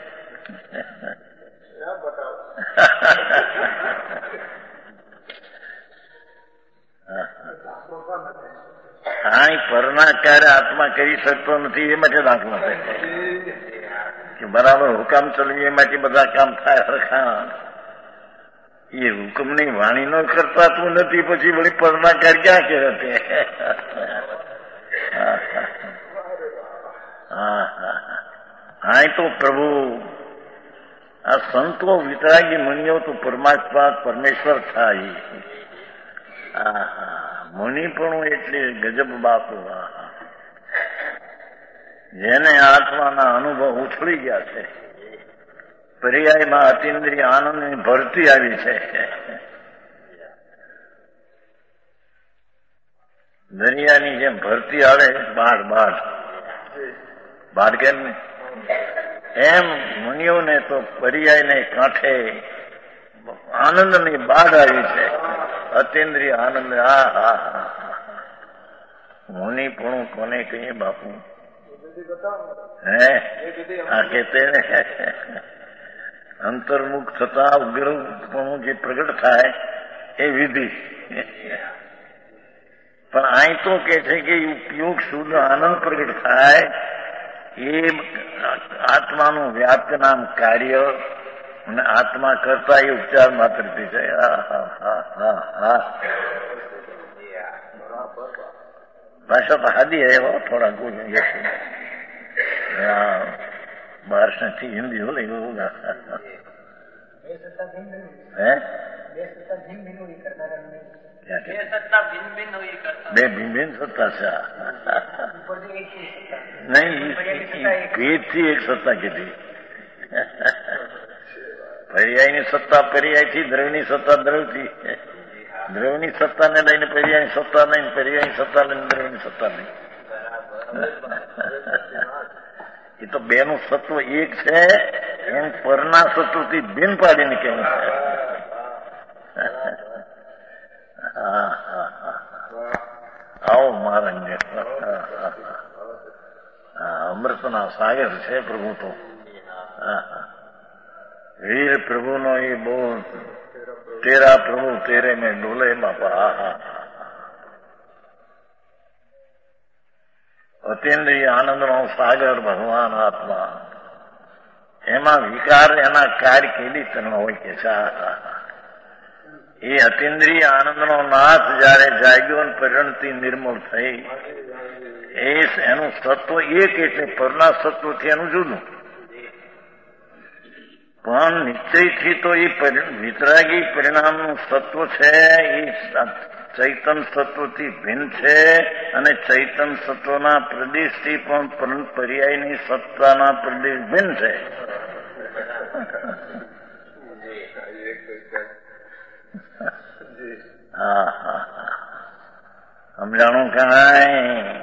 હા પરના કાર્ય આત્મા કરી શકતો નથી એ માટે દાખલો છે કે બરાબર હુકામ ચલવી એ માટે બધા કામ થાય હરખા. એ હુકમની વાણી નો કરતા તું નથી પછી વળી પરના કાર્ય ક્યાં કે હતી. હા હા તો પ્રભુ આ સંતો વિતરાગી મુનિઓ તો પરમાત્મા પરમેશ્વર થાય. હા હા મુનિ પણ એટલે ગજબ બાપુ. જેને આત્માના અનુભવ ઉછળી ગયા છે, પર્યાયમાં અતિન્દ્રિય આનંદની ભરતી આવી છે. દરિયાની જેમ ભરતી આવે બાઢ બાઢ બાઢ કેમ ને એમ મુનિઓને તો પર્યાયને કાંઠે આનંદની બાઢ આવી છે, અતિન્દ્રિય આનંદ. હા હા હા મુનિ પણ કોને કહીએ બાપુ હે આ કેતે અંતર્મુખ થતા ઉગ્રપણું જે પ્રગટ થાય એ વિધિ. પણ અહીં તો કે છે કે ઉપયોગ શુદ્ધ આનંદ પ્રગટ થાય એ આત્માનું વ્યાપ્ત નામ કાર્ય અને આત્મા કરતા એ ઉપચાર માત્રથી છે. ભાષા તો હાદી है वो थोड़ा कुछ बाहर से थी हिंदी हो रही होगा है બે ભિન્ન ભિન્ન સત્તા છે નહીં ભેદ થી એક સત્તા કીધી. પર્યાયની સત્તા પર્યાયથી, દ્રવ્યની સત્તા દ્રવ્યથી, દ્રવ્યની સત્તાને લઈને પર્યાયની સત્તા નહીં, પર્યાયની સત્તા લઈને દ્રવ્યની સત્તા નહીં. એ તો બે નું સત્વ એક છે એમ પરના સત્વથી ભિન્ન પાડીને કેવું છે. આવો મારંગે અમૃતના સાગર છે પ્રભુ તો. વીર પ્રભુનો એ બહુ તેરા પ્રભુ તેરે મેં ડોલે બાપા. અતિન્દ્રિય આનંદનો સાગર ભગવાન આત્મા, એમાં વિકાર એના કાર્ય કેલી તને હોય કે છે. એ અતિન્દ્રિય આનંદનો નાશ જયારે જાગ્યો ને પરિણતિ નિર્મૂળ થઈ એ એનું સત્વ એક એટલે પરના સત્વથી એનું જુદું. પણ નિશ્ચયથી તો એ વિતરાગી પરિણામનું સત્વ છે એ ચૈતન સત્વથી ભિન્ન છે અને ચૈતન સત્વના પ્રદેશથી પણ પર્યાયની સત્તાના પ્રદેશ ભિન્ન છે. હા હા સમજાણું કાંઈ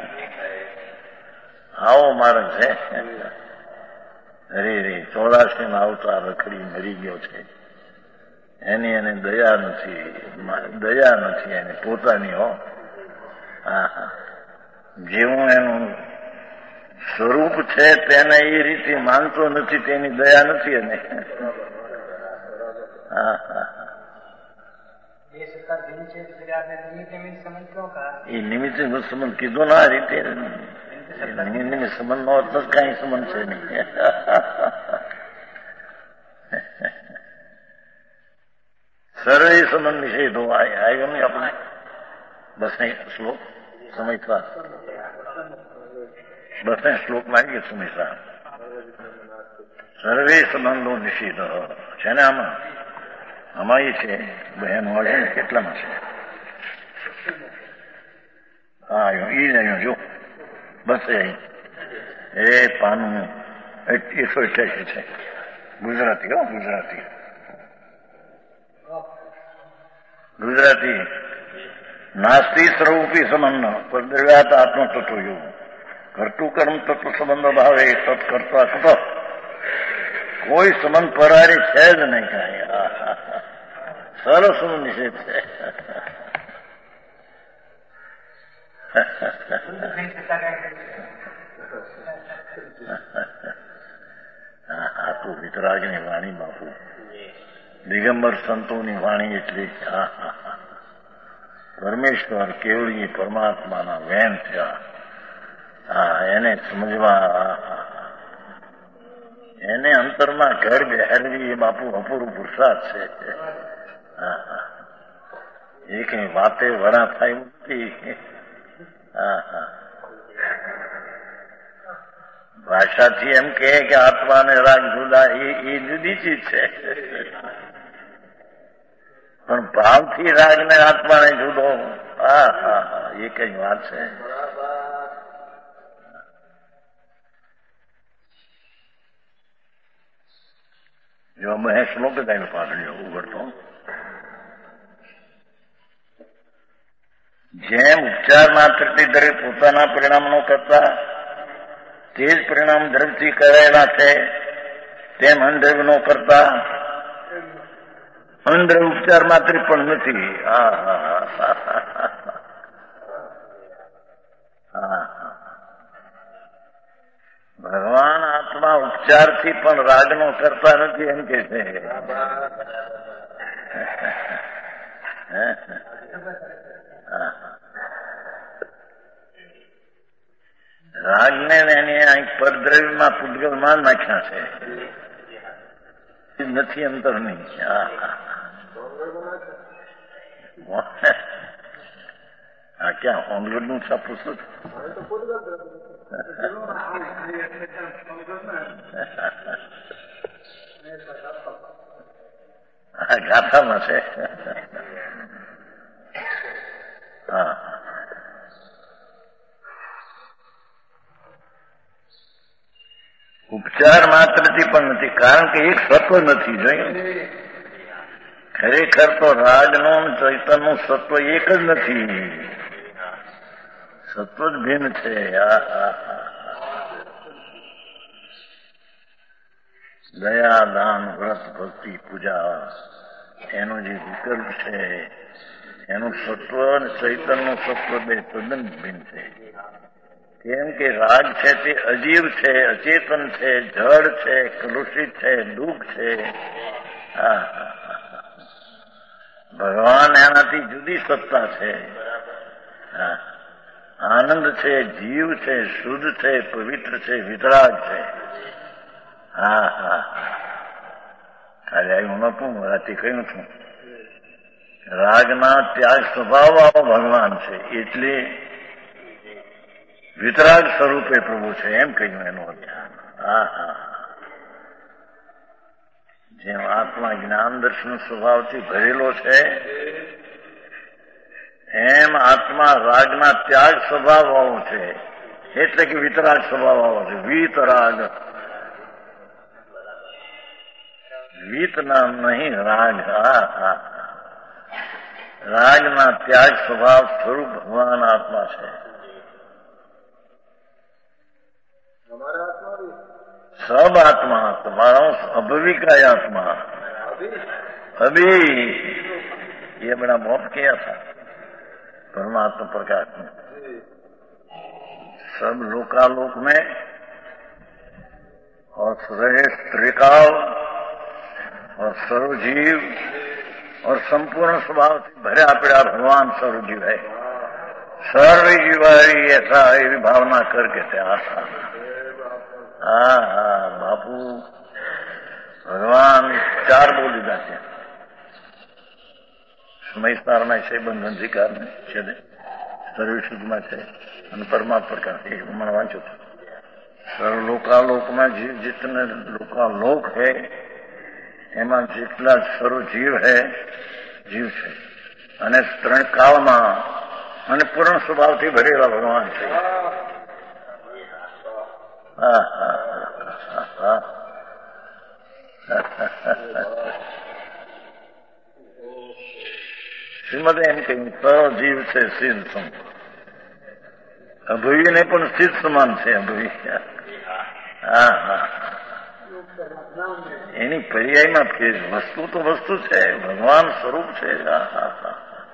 આવો માર્ગ છે. અરે રે ચોરાસી માં અવતાર રખડી મરી ગયો છે, એની એને દયા નથી, દયા નથી એને પોતાની. હો હા હા જેવું એનું સ્વરૂપ છે તેને એ રીતે માનતો નથી, તેની દયા નથી એને. હા હા એ નિમિત્ત સંબંધ કીધો ના આ રીતે નિમિત્ત સંબંધ નો અર્થ કઈ સંબંધ છે નહીં. સર્વે સંબંધ વિષય તો આવ્યો નહીં આપણે બસ નહીં શ્લોક સમજતા. બસે શ્લોક લાગી સુમિત્રા સર્વે સંબંધો નિષિદ્ધ છે ને આમાં આમાં એ છે બહેનો આવે ને કેટલામાં છે હા આવ્યો ઈ જ આવ્યો જો બસ એ પાનું એકસો અઠ્યાસી છે ગુજરાતી હો ગુજરાતી ગુજરાતી નાસ્તી સ્વરૂપી સંબંધ પરદ્રવ્યાત આત્મતત્વ યોગ કરતું કર્મ તત્વ સંબંધો ભાવે તત્ કરતા કૃત કોઈ સંબંધ પરારી છે જ નહીં કાંઈ સરસ નિષેધ છે આ તો વિતરાગની વાણી બાપુ દિગંબર સંતોની વાણી એટલી પરમેશ્વર કેવળી પરમાત્માના વેન થયા હા એને સમજવા એને અંતરમાં ઘર બેહારવી એ બાપુ અપૂરું પુરુષાર્થ છે હા હા એ કઈ વાતે વરા થાય નથી હા હા ભાષાથી એમ કહે કે આત્મા ને રાગ જુદા એ જુદી ચીજ છે પણ ભાવથી રાગ ને આત્મા ને જુદો હા હા હા એ કઈ વાત છે જો મેં શ્લોક ગાયનો પાડ્યો ઉઘડતો જેમ ઉપચાર માત્રથી દરેક પોતાના પરિણામનો કરતા તે જ પરિણામ દ્રવ્યથી કરાયેલા છે તેમ અનદ્રવ્યનો કરતા અનદ્રવ્ય ઉપચાર માત્ર પણ નથી હા હા હા ભગવાન આત્મા ઉપચારથી પણ રાગનો કરતા નથી એમ કે છે રાગને એની અહીં પરદ્રવ્યમાં પૂતગલમાં નાખ્યા છે નથી અંતરની હા ક્યાં હોમલોડ નું છાપું શું હા ગાથામાં છે હા ઉપચાર માત્રથી પણ નથી કારણ કે એક સત્વ નથી જોયું ખરેખર તો રાજનું ચૈતનનું સત્વ એક જ નથી સત્વ જ ભિન્ન છે દયા દાન વ્રત ભક્તિ પૂજા એનો જે વિકલ્પ છે એનું સત્વ અને ચૈતનનું સત્વ બે તદ્દન ભિન્ન છે કેમ કે રાગ છે તે અજીવ છે અચેતન છે જડ છે કલુષિત છે દુઃખ છે હા ભગવાન એનાથી જુદી સત્તા છે હા આનંદ છે જીવ છે શુદ્ધ છે પવિત્ર છે વિતરાગ છે હા હા ખાલી આવ્યું નતું રાતે કહ્યું છું રાગના ત્યાગ સ્વભાવ વાળો ભગવાન છે એટલે વિતરાગ સ્વરૂપે પ્રભુ છે એમ કહ્યું એનું અર્થ હા હા જેમ આત્મા જ્ઞાન દર્શન સ્વભાવથી ભરેલો છે એમ આત્મા રાગના ત્યાગ સ્વભાવ વાળો છે એટલે કે વિતરાગ સ્વભાવ વાળો છે વિતરાગ વિત નામ નહીં રાગ હા હા રાગના ત્યાગ સ્વભાવ સ્વરૂપ ભગવાન આત્મા છે सब आत्मा तुम्हारा अभविका आत्मा अभी ये बड़ा मोह किया था परमात्मा प्रकाश में सब लोकालोक में और श्रेष्ठ त्रिकाल और सर्वजीव और संपूर्ण स्वभाव से भरा पड़ा भगवान सर्वजीव है सर्वजीवारी ऐसा ये भावना करके थे आशा હા હા બાપુ ભગવાન ચાર બોલી દીધા છે સમયસ્તારના છે બંધન અધિકાર છે સર્વશુદ્ધમાં છે અને પરમાત્મા પ્રકાર એ મને વાંચ્યું સર્વલોકાલોકમાં જીવ जितने लोकालोक है એમાં જેટલા સર્વ જીવ है જીવ છે અને ત્રણ કાળમાં અને પૂર્ણ સ્વભાવથી ભરેલા ભગવાન છે. હા હા શ્રીમદ એમ કહ્યું સર્વ જીવ છે સિદ્ધ સમ. અભયને પણ સિદ્ધ સમાન છે અભય. હા હા એની પર્યાયમાં ફેર વસ્તુ તો વસ્તુ છે, ભગવાન સ્વરૂપ છે. હા હા હા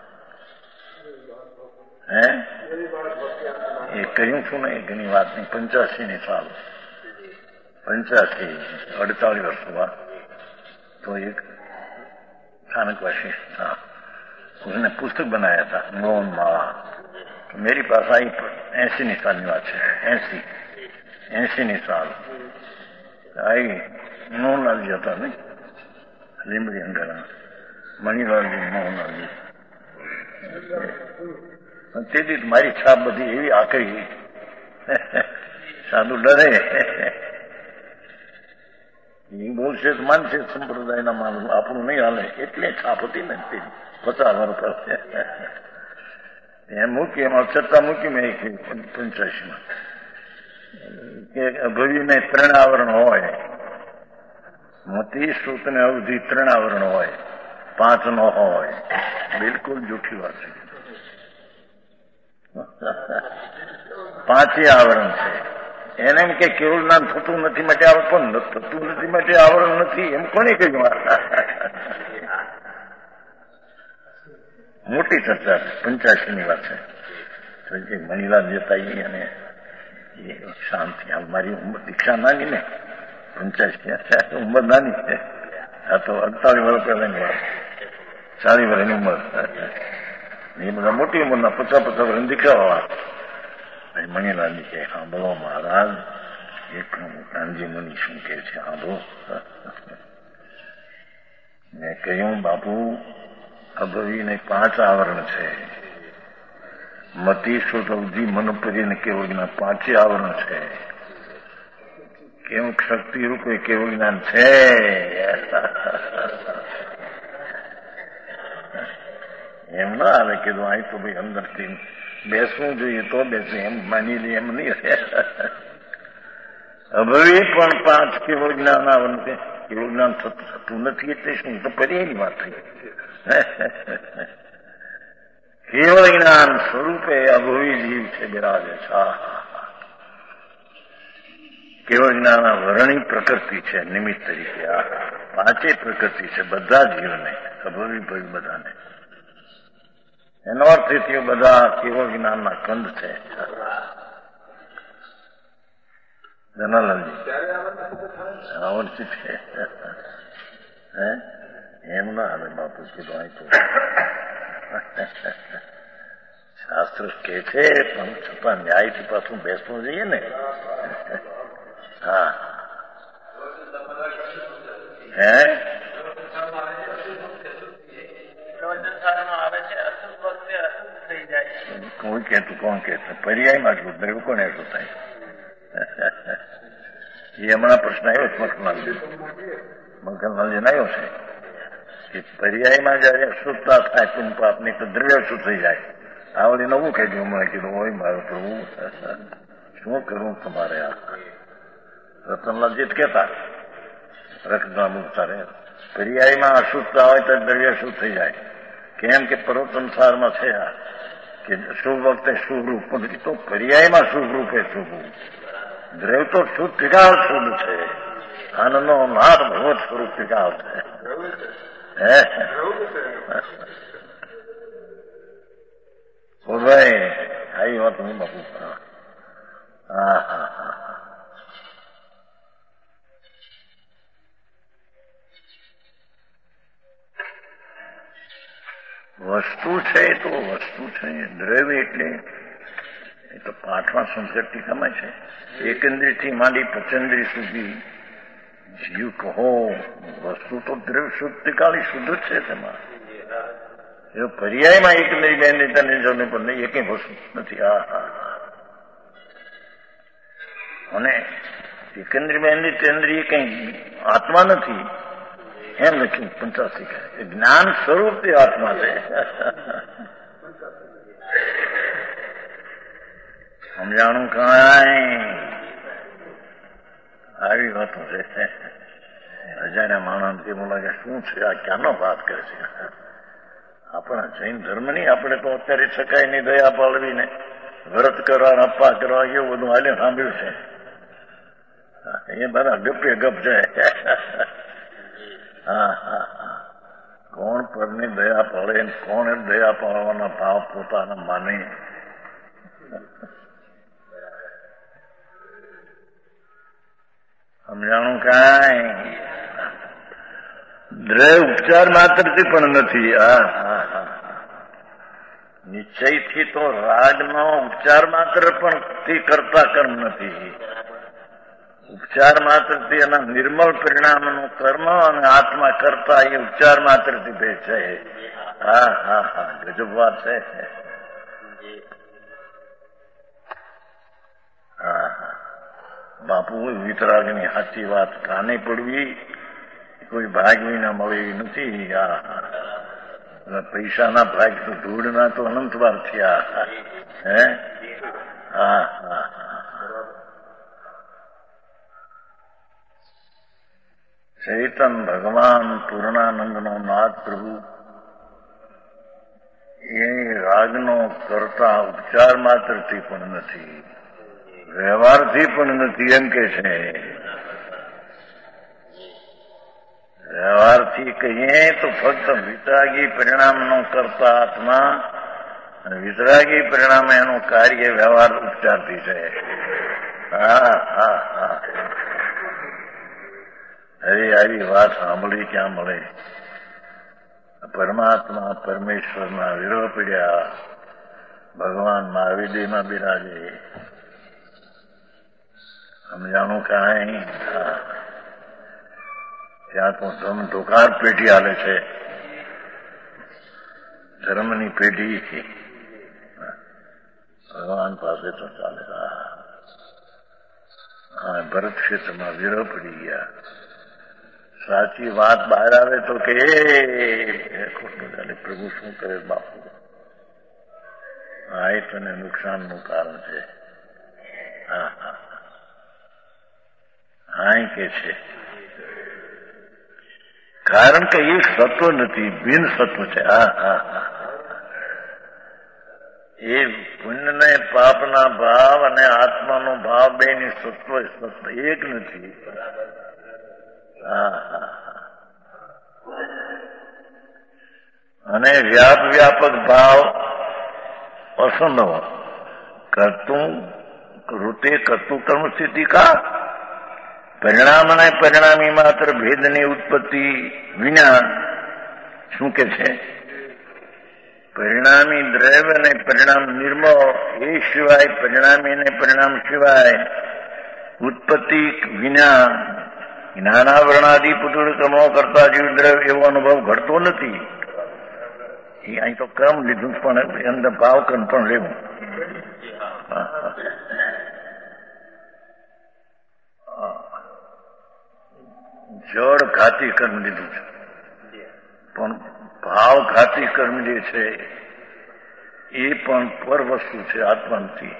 હે એ કહ્યું છું ને ઘણી વાત ની. પંચ્યાસી ની સાલ પંચ્યાસી અડતાલીસ વર્ષ हुआ तो एक स्थानकवासी था, उसने पुस्तक बनाया था मौन माला. तो मेरी पास आई ऐसी ની સાલની વાત છે. એસી એસી ની સાલ आई મોહનલાલજી હતા ને લીંબડી અંગારા, મણિલાલજી મોહનલાલજી. તેથી મારી છાપ બધી એવી આકરી ગઈ. સાધુ ડરે એ બોલશે તો માનશે સંપ્રદાયના માનવું, આપણું નહીં હાલે. એટલે છાપ હતી ને પચાસ વર્ષ કરશે એમ મૂકી. એમાં છતાં મૂકી મેં પંચ્યાસી માં કે અભયને ત્રણ આવરણ હોય, મતિ શ્રુત ને અવધિ ત્રણ આવરણ હોય, પાંચ નો હોય. બિલકુલ જૂઠી વાત છે. પાંચે આવરણ છે. એને એમ કે કેવળ જ્ઞાન થતું નથી માટે આવરણ, પણ થતું નથી માટે આવરણ નથી એમ કોને કહ્યું? મોટી ચર્ચા છે. પંચ્યાસી ની વાત છે. મણિલાલ જતા અને શાંતિ. મારી ઉંમર દીક્ષા નાની ને પંચ્યાસી ઉંમર નાની છે. આ તો અડતાલીસ વર્ષ પહેલાની વાત, ચાલીસ વર્ષની ઉંમર. એ બધા મોટી ઉંમરના પચાસ પચાસ વર્ષની દીક્ષા વાળા. મણિલાલજી કે હા બોલો મહારાજ, એક કાનજી મુનિ શું કે છે હા બોલો. મેં કહ્યું બાપુ અભવીને પાંચ આવરણ છે, મતિ શુદ્ધ મનોપરી ને કેવળ જ્ઞાન પાંચે આવરણ છે. કેવું શક્તિ રૂપે કેવળ જ્ઞાન છે. એમ ના આવે કે અહીં તો ભાઈ અંદરથી બેસવું જોઈએ તો બેસે, એમ માની લે એમ નહીં. અભવી પણ પાંચ કેવળ જ્ઞાન આવરણ છે. કેવળ જ્ઞાન થતું નથી એટલે શું? તો પર્યાયની વાત થઈ. કેવળ જ્ઞાન સ્વરૂપે અભવી જીવ છે, બિરાજે છે. કેવળ જ્ઞાન વર્ણી પ્રકૃતિ છે, નિમિત્ત તરીકે. આ પાંચે પ્રકૃતિ છે બધા જીવને, અભવી ભવી બધાને. એનો અર્થ એ થયો બધા કેવળ જ્ઞાનના કંદ છે. જનાલાલજી આવડતી છે. હે એમ ના આવે બાપુ કીધું અહીં તો શાસ્ત્ર કે છે, પણ છતાં ન્યાયથી પાછું બેસવું જોઈએ ને. હા હે કોઈ કહેતું કોણ કહેતું પર્યાયમાં એટલું દ્રવ કોને એટલું થાય? એ હમણાં પ્રશ્ન આવ્યો છે મખનલાલજી મખનલાલજીને આવ્યો છે કે પર્યાયમાં જયારે અશુદ્ધતા થાય તું પાપની તો દ્રવ્ય શું થઈ જાય. આવડી નવું કહી દઉં. હમણાં કીધું હોય મારો પ્રભુ શું કરું તમારે? આ રતનલાલજી જ કહેતા રખના મૂકતા રહે પર્યાયમાં અશુદ્ધતા હોય તો દ્રવ્ય શું થઈ જાય. કેમ કે પર્વત સંસારમાં છે આ કે શુભ વખતે શુભ રૂપ, પણ તો પર્યાયમાં શુભ રૂપે શુભ. દ્રવ તો શુદ્ધ વિકાસ શુદ્ધ છે. આનંદનો નાદ ભગવત સ્વરૂપ વિકાસ છે. હે ભાઈ આવી વાત નહીં બાપુ. હા હા હા વસ્તુ છે તો વસ્તુ છે. દ્રવ્ય એટલે એ તો પાઠમાં સંસ્કૃત ટીકામાં છે. એકંદ્રીથી માંડી પચેન્દ્રી સુધી જીવ કહો વસ્તુ તો દ્રવ્ય શુદ્ધ કાળી શુદ્ધ જ છે. તેમાં એ પર્યાયમાં એકંદરી બેન તને જરૂર પણ નહીં, એક વસ્તુ નથી. હા હા અને સિકંદરીબેન તેન્દ્રીય કઈ આત્મા નથી એમ લખ્યું પંચાસી જ્ઞાન સ્વરૂપ તે આત્મા છે. સમજાણું કાંઈ આવી વાતો છે. હજારે માણસ એવું લાગે શું છે આ ક્યાંનો વાત કરે છે. આપણા જૈન ધર્મની આપણે તો અત્યારે શકાય નહીં દયા પાળવીને વ્રત કરવા અપ્પા કરવા એવું બધું હાલે સાંભળ્યું છે. એ બધા ગપે ગપ છે. હા હા હા કોણ પરની દયા પાળે કોણ દયા પાળવાના ભાવ પોતાના માને. સમજાણું કાંઈ દ્રવ્ય ઉપચાર માત્રથી પણ નથી. હા હા હા નિશ્ચયથી તો રાગનો ઉપચાર માત્ર પણ થી કરતા કર્મ નથી. ઉપચાર માત્રથી એના નિર્મળ પરિણામનું કર્મ અને આત્મા કરતા એ ઉપચાર માત્રથી ભેદ છે. હા હા હા ગજબ વાત છે. હા હા બાપુ વિતરાગની સાચી વાત કાને પડવી કોઈ ભાગ વિના મળે નથી. હા હા પૈસાના ભાગ તો ધૂળના તો અનંત વાર થયા. હે હા હા ચૈતન ભગવાન પૂર્ણાનંદનો નાથ પ્રભુ એ રાગનો કરતા ઉપચાર માત્રથી પણ નથી, વ્યવહારથી પણ નથી એમ કે છે. વ્યવહારથી કહીએ તો ફક્ત વિતરાગી પરિણામનો કરતા આત્મા અને વિતરાગી પરિણામ એનું કાર્ય વ્યવહાર ઉપચારથી છે. હા હા હા અરે આવી વાત સાંભળી ક્યાં મળે. પરમાત્મા પરમેશ્વરના વિરોહ પડ્યા ભગવાન મહાવીરમાં બિરાજે. સમજાણું કાંઈ. ત્યાં તો ધર્મ ધોકાર પેઢી હાલે છે, ધર્મની પેઢી ભગવાન પાસે તો ચાલે. હા ભરત ક્ષેત્રમાં વિરોહ પડી ગયા. સાચી વાત બહાર આવે તો કે ખોટું ચાલે. પ્રભુ શું કરે બાપુ. હા એ તને નુકસાનનું કારણ છે. હા હા હા કે છે કારણ કે એ સત્વ નથી, બિન સત્વ છે. હા હા હા એ પુણ્ય ને પાપના ભાવ અને આત્માનો ભાવ બે ની સત્વ સત્વ એક નથી. હા હા અને વ્યાપ વ્યાપક ભાવ અસંભવ કરતું કૃતે કરતું કર્મ સ્થિતિ કા પરિણામ અને પરિણામી માત્ર ભેદની ઉત્પત્તિ વિના. શું કે છે? પરિણામી દ્રવ્ય અને પરિણામ નિર્મળ એ સિવાય પરિણામી અને પરિણામ સિવાય ઉત્પત્તિ વિના જ્ઞાનાવરણાદિ પુતુળ કર્મો કરતા જીવ દ્રવ્ય એવો અનુભવ ઘટતો નથી. એ અહીં તો ક્રમ લીધું પણ અંદર ભાવ કર્મ પણ લેવું. જળ ઘાતી કર્મ લીધું છે પણ ભાવ ઘાતી કર્મ જે છે એ પણ પર વસ્તુ છે આત્માથી.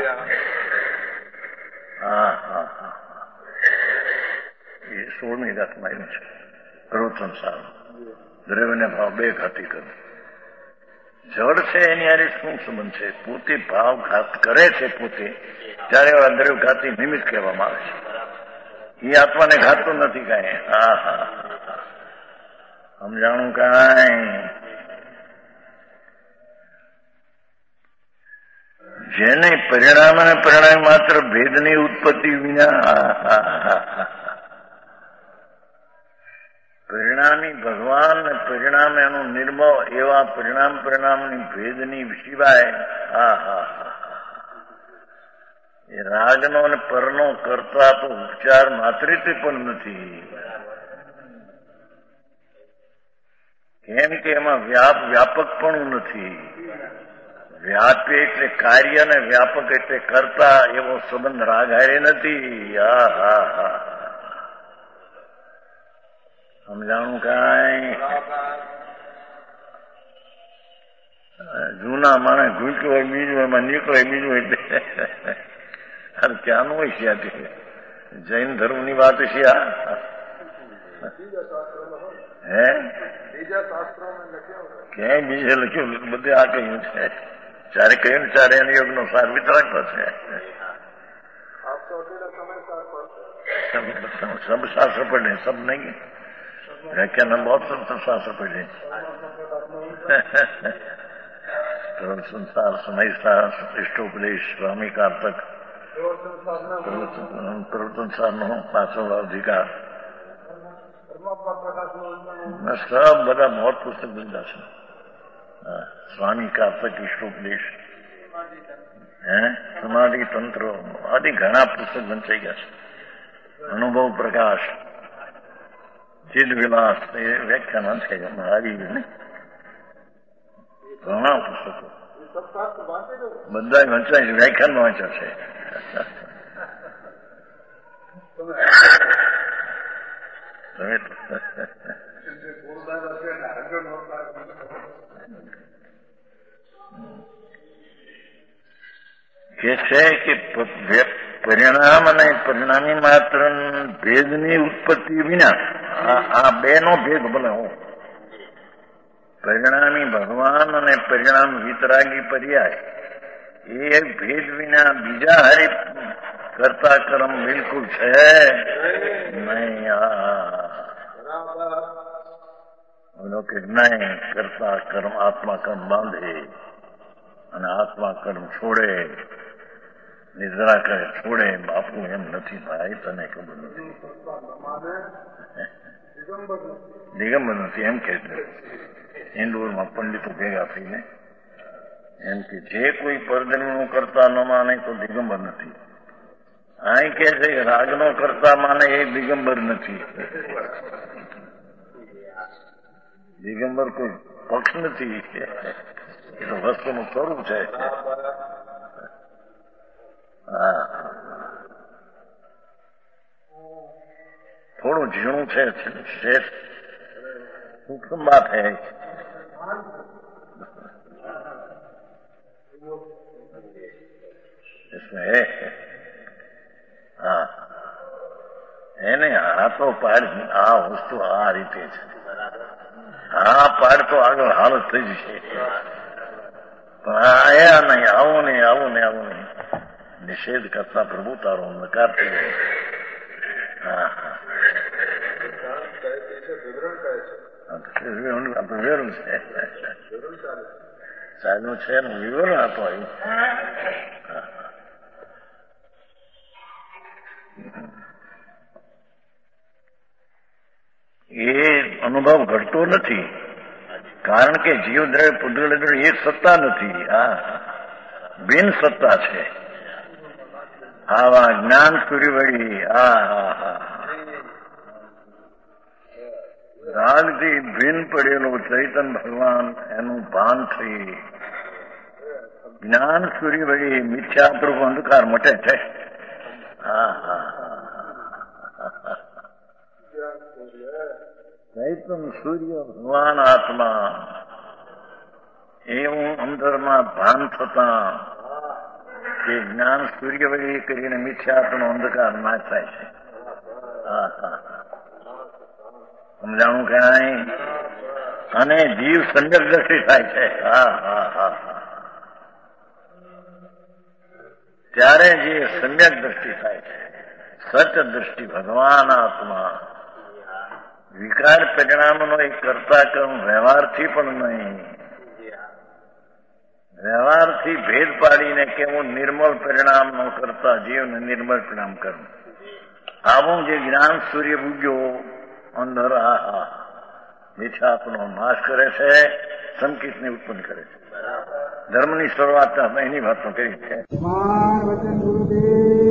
હા હા હા એ સોળમી રાતમાં આવ્યું છે પ્રવચન સારું. દ્રવ્યને ભાવ બે ઘાતી કર્મ. જળ છે એની હારે શું સંબંધ છે? પોતે ભાવ ઘાત કરે છે પોતે ત્યારે એવા દ્રવ્ય ઘાતી નિમિત્ત કહેવામાં આવે છે. એ આત્માને ઘાતતો નથી કાંઈ. હા હા સમજાણું કાંઈ. જેને પરિણામ અને પરિણામ માત્ર ભેદની ઉત્પત્તિ વિના. પરિણામી ભગવાન ને પરિણામ એનું નિર્મળ એવા પરિણામ પરિણામની ભેદની સિવાય. હા હા હા એ રાગનો અને પરનો કરતા તો ઉપચાર માત્રથી પણ નથી. કેમ કે એમાં વ્યાપ વ્યાપક પણ નથી. વ્યાપી એટલે કાર્ય ને વ્યાપક એટલે કરતા એવો સંબંધ રાગ હારે નથી. હા હા હા સમજાણું કાંઈ? જૂના માણે ઘૂંચ્યું હોય બીજું એમાં નીકળે બીજું એટલે અરે ક્યાંનું હોય છે આ? જૈન ધર્મની વાત છે આ. હે ક્યાંય બીજે લખ્યું બધે આ કહ્યું છે. ચારે કહ્યું ને ચારે એનો યોગ નો સાર વિતરાક છે. सब शास्त्र पढ़े सब नहीं व्याख्यान बहुत सब शास्त्र पढ़े प्रवृत्त संसार समय शास्त्र इष्टोपदेश स्वामी कार्तक प्रवृत्त संसार નો પાછો અધિકાર सब બધા बहुत પુસ્તક બધા છે. સ્વામી કાર્તક ઇષ્ટોપદેશ હે સમાધિ તંત્ર આદિ ઘણા પુસ્તક વંચાઈ ગયા છે. અનુભવ પ્રકાશ ચિદ વિલાસ એ વ્યાખ્યાન છે આવી ને ઘણા પુસ્તકો બધા વંચાય છે. વ્યાખ્યાનમાં વાંચ્યા છે. કે છે કે પરિણામ અને પરિણામી માત્ર ભેદની ઉત્પત્તિ વિના આ બે નો ભેદ ભલે હો પરિણામી ભગવાન અને પરિણામ વિતરાગી પર્યાય એ ભેદ વિના બીજા હારે કરતા કર્મ બિલકુલ છે નહીં. બોલો કે નહીં કરતા કર્મ આત્મા કર્મ બાંધે અને આત્મા કર્મ છોડે નિદ્રા કરે છોડે. બાપુ એમ નથી ભાઈ તને ખબર નથી દિગંબર નથી એમ કે ઇન્દોરમાં પંડિતો ભેગા થઈને એમ કે જે કોઈ પરધર્મનું કરતા ન માને તો દિગંબર નથી. અહીં કે છે રાગનો કરતા માને એ દિગંબર નથી. દિગંબર કોઈ પક્ષ નથી એ તો વસ્તુનું સ્વરૂપ છે. હા થોડું ઝીણું છે સૂક્ષ્મ બાત હૈ. હા એને આ તો પાડ આ વસ્તુ આ રીતે છે. હા પાડ તો આગળ હાલત થઈ જશે પણ આયા નહીં આવું નહીં આવું નહીં આવું નહીં નિષેધ કરતા પ્રભુ તારો નકાર થઈ જાય. હા હા વિવરણ છે સાહેબનું છે ને વિવરણ આપો આવ્યું. એ અનુભવ ઘટતો નથી કારણ કે જીવ દ્રવ્ય પુદ્ગલ એક સત્તા નથી. હા બિન સત્તા છે. આવા જ્ઞાન સૂર્ય વળી હા હા હા રાગથી ભિન્ન પડેલો ચૈતન ભગવાન એનું ભાન થઈ જ્ઞાન સૂર્ય વળી મિથ્યાત્વ અંધકાર મટે છે. હા હા ચૈતન સૂર્ય ભગવાન આત્મા એવું અંદરમાં ભાન થતા કે જ્ઞાન સૂર્ય વળી કરીને મિથ્યાત્વનો અંધકાર નાશ થાય છે. હા હા સમજાણું કહેવાય. અને જીવ સમ્યક દ્રષ્ટિ થાય છે. હા હા હા ત્યારે જે સમ્યક દ્રષ્ટિ થાય છે સચ દ્રષ્ટિ ભગવાન આત્મા વિકાર પરિણામનો એક કરતા કર્મ વ્યવહારથી પણ નહીં. વ્યવહારથી ભેદ પાડીને કેવું નિર્મળ પરિણામ નો કરતા જીવને નિર્મળ પરિણામ કરવું. આવું જે જ્ઞાન સૂર્ય ઉગ્યો અંદર આ મિથ્યાત્વનો નાશ કરે છે સંકિતને ઉત્પન્ન કરે છે. ધર્મની શરૂઆત એની વાતો કરી છે.